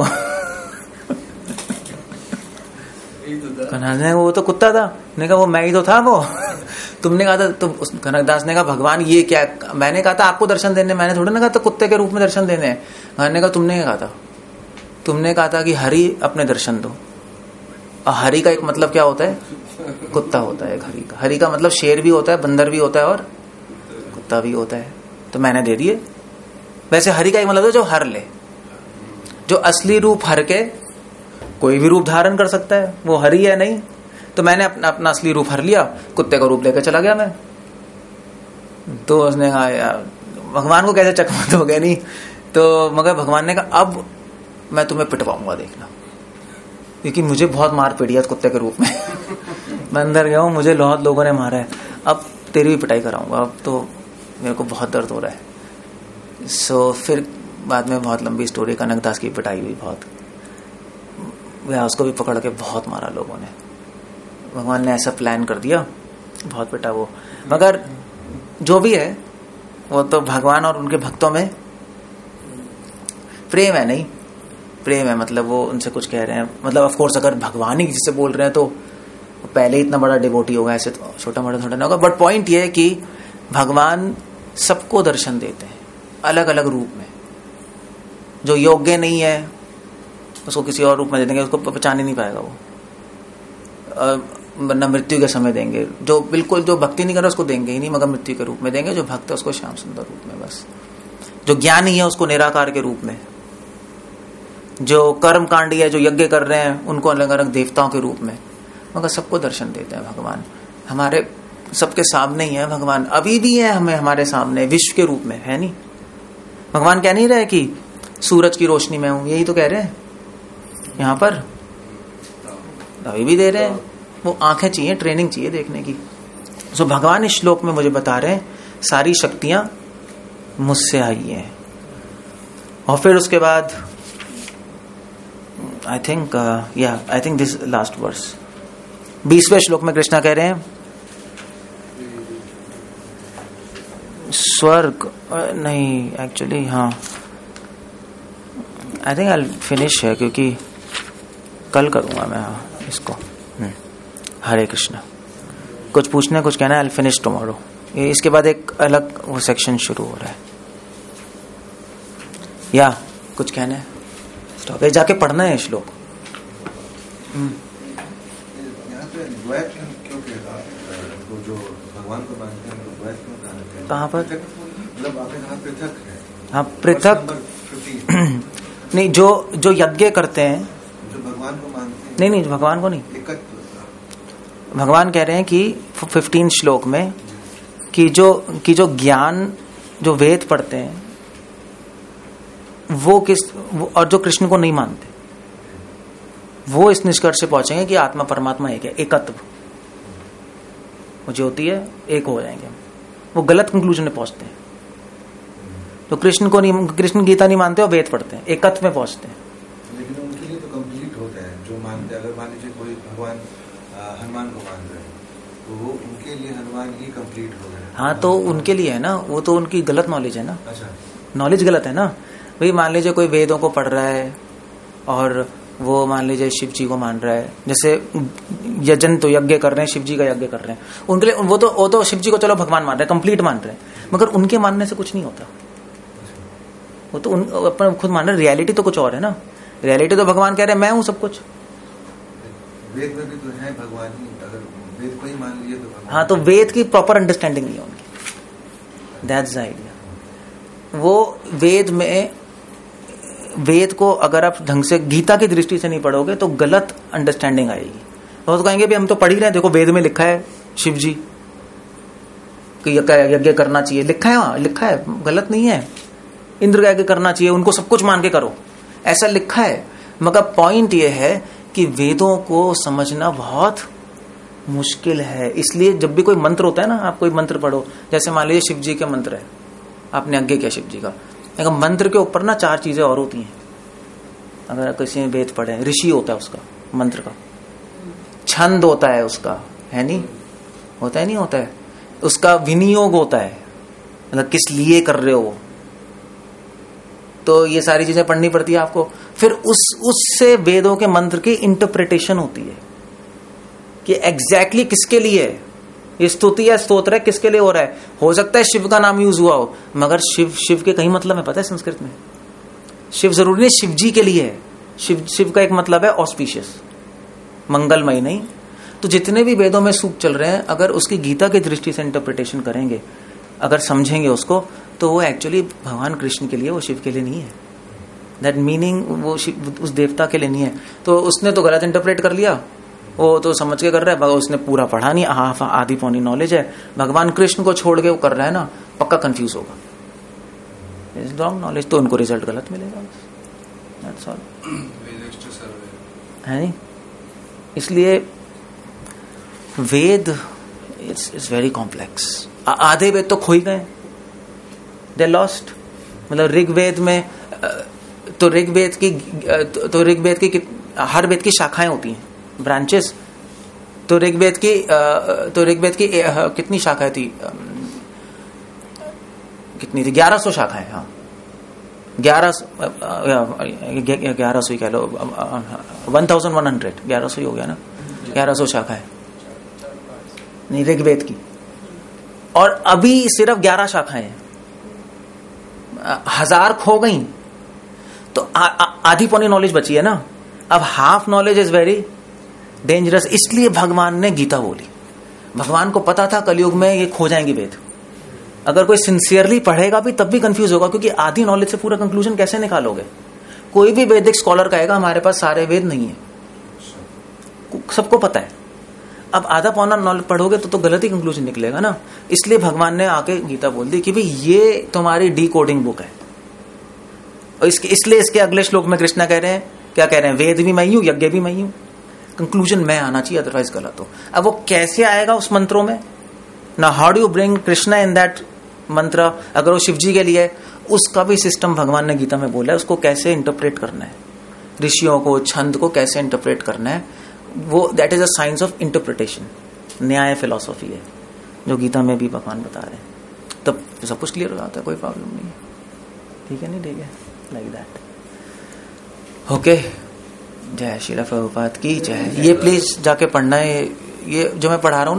कनकदास ने वो तो कुत्ता था। ने कहा वो मैं ही तो था वो तुमने कहा था। तो कनकदास ने कहा भगवान ये क्या, मैंने कहा था आपको दर्शन देने, मैंने थोड़ा ना कहा था कुत्ते के रूप में दर्शन देने हैं। भगवान ने कहा तुमने कहा था, तुमने कहा था कि हरि अपने दर्शन दो। और हरि का एक मतलब क्या होता है? कुत्ता होता है हरि का। हरि का मतलब शेर भी होता है, बंदर भी होता है और कुत्ता भी होता है। तो मैंने दे दिए। वैसे हरि का एक मतलब है जो हर ले, जो असली रूप हर के कोई भी रूप धारण कर सकता है, वो हरि है नहीं। तो मैंने अपना अपना असली रूप हर लिया, कुत्ते का रूप लेकर चला गया मैं। तो उसने कहा यार भगवान को कैसे चकमत हो गया नहीं। तो मगर भगवान ने कहा अब मैं तुम्हें पिटवाऊंगा देखना, क्योंकि मुझे बहुत मार पीड़ी है कुत्ते के रूप में मैं अंदर गया हूँ, मुझे बहुत लोगों ने मारा है, अब तेरी भी पिटाई कराऊंगा, अब तो मेरे को बहुत दर्द हो रहा है। सो फिर बाद में बहुत लंबी स्टोरी, कनकदास की पिटाई हुई बहुत, उसको भी पकड़ के बहुत मारा लोगों ने। भगवान ने ऐसा प्लान कर दिया, बहुत पिटा वो। मगर जो भी है वो तो भगवान और उनके भक्तों में प्रेम है, नहीं प्रेम है, मतलब वो उनसे कुछ कह रहे हैं, मतलब ऑफ कोर्स अगर भगवान ही जिससे बोल रहे हैं तो पहले इतना बड़ा डिवोटी होगा, ऐसे तो छोटा मोटा थोड़ा ना होगा। बट पॉइंट ये है कि भगवान सबको दर्शन देते हैं अलग अलग रूप में। जो योग्य नहीं है उसको किसी और रूप में दे देंगे, उसको पहचान ही नहीं पाएगा वो। वरना मृत्यु के समय देंगे। जो बिल्कुल जो भक्ति नहीं कर रहा उसको देंगे ही नहीं, मगर मृत्यु के रूप में देंगे। जो भक्त है उसको श्याम सुंदर रूप में बस। जो ज्ञानी है उसको निराकार के रूप में। जो कर्म कांडी है, जो यज्ञ कर रहे हैं, उनको अलग अलग देवताओं के रूप में। मगर सबको दर्शन देते हैं भगवान, हमारे सबके सामने ही है भगवान। अभी भी है हमें हमारे सामने विश्व के रूप में, है नहीं? भगवान कह नहीं रहे कि सूरज की रोशनी में हूं, यही तो कह रहे हैं यहां पर। अभी भी दे रहे हैं। वो आंखें चाहिए, ट्रेनिंग चाहिए देखने की। सो भगवान इस श्लोक में मुझे बता रहे हैं सारी शक्तियां मुझसे आई हैं। और फिर उसके बाद आई थिंक या I think this last verse, बीसवें श्लोक में कृष्णा कह रहे हैं स्वर्ग नहीं, एक्चुअली हाँ, आई थिंक आई फिनिश है क्योंकि कल करूंगा मैं हाँ इसको। हरे कृष्णा। कुछ पूछना कुछ कहना है? I finish tomorrow. इसके बाद एक अलग वो सेक्शन शुरू हो रहा है। या कुछ कहना है? स्टॉप, ये जाके पढ़ना है श्लोक। कहाँ पर? हाँ पृथक नहीं, जो जो यज्ञ करते हैं, जो भगवान को मानते हैं। नहीं नहीं भगवान को नहीं, भगवान कह रहे हैं कि फिफ्टीन श्लोक में कि जो कि जो ज्ञान जो वेद पढ़ते हैं वो किस वो, और जो कृष्ण को नहीं मानते वो इस निष्कर्ष से पहुंचेंगे कि आत्मा परमात्मा एक है, एकत्व वो जो होती है एक हो जाएंगे। वो गलत कंक्लूजन में पहुंचते हैं। तो कृष्ण को नहीं, कृष्ण गीता नहीं मानते और वेद पढ़ते हैं, एकत्व में पहुंचते हैं। लेकिन उनके लिए तो कंप्लीट होता है जो मानते हैं। अगर मान लीजिए कोई भगवान हनुमान को मान रहे हैं तो वो उनके लिए हनुमान ही कंप्लीट हो गए। हाँ तो उनके लिए है ना, वो तो उनकी गलत नॉलेज है ना। अच्छा, नॉलेज गलत है ना भाई। मान लीजिए कोई वेदों को पढ़ रहा है और वो मान लीजिए शिव जी को मान रहा है, जैसे यजन तो यज्ञ कर रहे हैं, शिव जी का यज्ञ कर रहे हैं, उनके लिए वो तो वो तो शिव जी को चलो भगवान मान रहे हैं, कंप्लीट मान रहे हैं, मगर उनके मानने से कुछ नहीं होता। वो तो उन अपना खुद मान रहे, रियलिटी तो कुछ और है ना। रियलिटी तो भगवान कह रहे हैं मैं हूं सब कुछ। वेद में भी तो है भगवान ही, अगर वेद को ही मान लिए तो भगवान। हाँ तो वेद की प्रॉपर अंडरस्टैंडिंग नहीं है उनकी, दैट्स द आइडिया। वो वेद में वेद को अगर आप ढंग से गीता की दृष्टि से नहीं पढ़ोगे तो गलत अंडरस्टैंडिंग आएगी। वो तो कहेंगे भी हम तो पढ़ ही रहे हैं, देखो वेद में लिखा है शिव जी कि यज्ञ करना चाहिए, लिखा है, वहां लिखा है, गलत नहीं है। इंद्र का यज्ञ करना चाहिए, उनको सब कुछ मान के करो, ऐसा लिखा है। मगर पॉइंट ये है कि वेदों को समझना बहुत मुश्किल है। इसलिए जब भी कोई मंत्र होता है ना, आप कोई मंत्र पढ़ो, जैसे मान लीजिए शिव जी के मंत्र है, आपने यज्ञ किया शिव जी का, लेकिन मंत्र के ऊपर ना चार चीजें और होती हैं। अगर किसी ने वेद पढ़े, ऋषि होता है उसका मंत्र का, छंद होता है उसका, है नहीं होता है नहीं होता है उसका विनियोग होता है, मतलब किस लिए कर रहे हो, तो ये सारी चीजें पढ़नी पड़ती है आपको। फिर उस उससे वेदों के मंत्र की इंटरप्रिटेशन होती है कि एग्जैक्टली exactly किसके लिए है ये स्तुति है, स्तोत्र है, किसके लिए हो रहा है। हो सकता है शिव का नाम यूज हुआ हो, मगर शिव शिव के कई मतलब है, पता है संस्कृत में। शिव जरूरी नहीं शिव जी के लिए है, शिव शिव का एक मतलब है ऑस्पिशियस, मंगलमय नहीं। तो जितने भी वेदों में सूक्त चल रहे हैं, अगर उसकी गीता की दृष्टि से इंटरप्रिटेशन करेंगे, अगर समझेंगे उसको, तो वो एक्चुअली भगवान कृष्ण के लिए, वो शिव के लिए नहीं है। दैट मीनिंग वो शिव उस देवता के लिए नहीं है। तो उसने तो गलत इंटरप्रेट कर लिया, वो तो समझ के कर रहा है, उसने पूरा पढ़ा नहीं, हाफ आधी पौनी नॉलेज है। भगवान कृष्ण को छोड़ के वो कर रहा है ना, पक्का कंफ्यूज होगा, रॉन्ग नॉलेज, तो उनको रिजल्ट गलत मिलेगा। दैट्स ऑल, है नहीं। इसलिए Veda it's it's very complex. आधे वेद तो खो ही गए, दे लॉस्ट। मतलब ऋग्वेद में तो ऋग्वेद की तो ऋग्वेद की हर वेद की शाखाएं होती हैं, ब्रांचेस। तो ऋग्वेद की तो ऋग्वेद की कितनी शाखाएं थी, कितनी थी? ग्यारह सौ शाखाएं। हाँ, ग्यारह ग्यारह सौ ही कह लो, वन थाउजेंड वन हंड्रेड ग्यारह सौ ही हो गया ना, ग्यारह सौ शाखाएं नहीं ऋग्वेद की। और अभी सिर्फ ग्यारह शाखाएं हैं, हजार खो गई तो आ, आ, आधी पौनी नॉलेज बची है ना। अब half knowledge is very dangerous. इसलिए भगवान ने गीता बोली। भगवान को पता था कलयुग में ये खो जाएंगे वेद। अगर कोई सिंसियरली पढ़ेगा भी तब भी कंफ्यूज होगा, क्योंकि आधी नॉलेज से पूरा कंक्लूजन कैसे निकालोगे। कोई भी वैदिक स्कॉलर कहेगा हमारे पास सारे वेद नहीं है, सबको पता है। अब आधा पौना नॉलेज पढ़ोगे तो तो गलत ही कंक्लूजन निकलेगा ना। इसलिए भगवान ने आके गीता बोल दी कि भाई ये तुम्हारी डी कोडिंग बुक है। और इसके इसलिए इसके अगले श्लोक में कृष्णा कह रहे हैं, क्या कह रहे हैं, वेद भी मैं ही हूं, यज्ञ भी मैं ही हूं, कंक्लूजन मैं आना चाहिए, अदरवाइज गलत हो। अब वो कैसे आएगा उस मंत्रों में ना, how do you bring Krishna in that mantra. अगर वो शिव जी के लिए, उसका भी सिस्टम भगवान ने गीता में बोला है, उसको कैसे इंटरप्रेट करना है, ऋषियों को छंद को कैसे इंटरप्रेट करना है, वो that is a science of interpretation, Nyaya philosophy है जो गीता में भी भगवान बता रहे हैं। तब तो सब कुछ क्लियर हो जाता है, कोई प्रॉब्लम नहीं है। ठीक है, नहीं ठीक है, लाइक दैट। ओके, जय श्री प्रभुपाद की जय। ये प्लीज जाके पढ़ना है, ये जो मैं पढ़ा रहा हूँ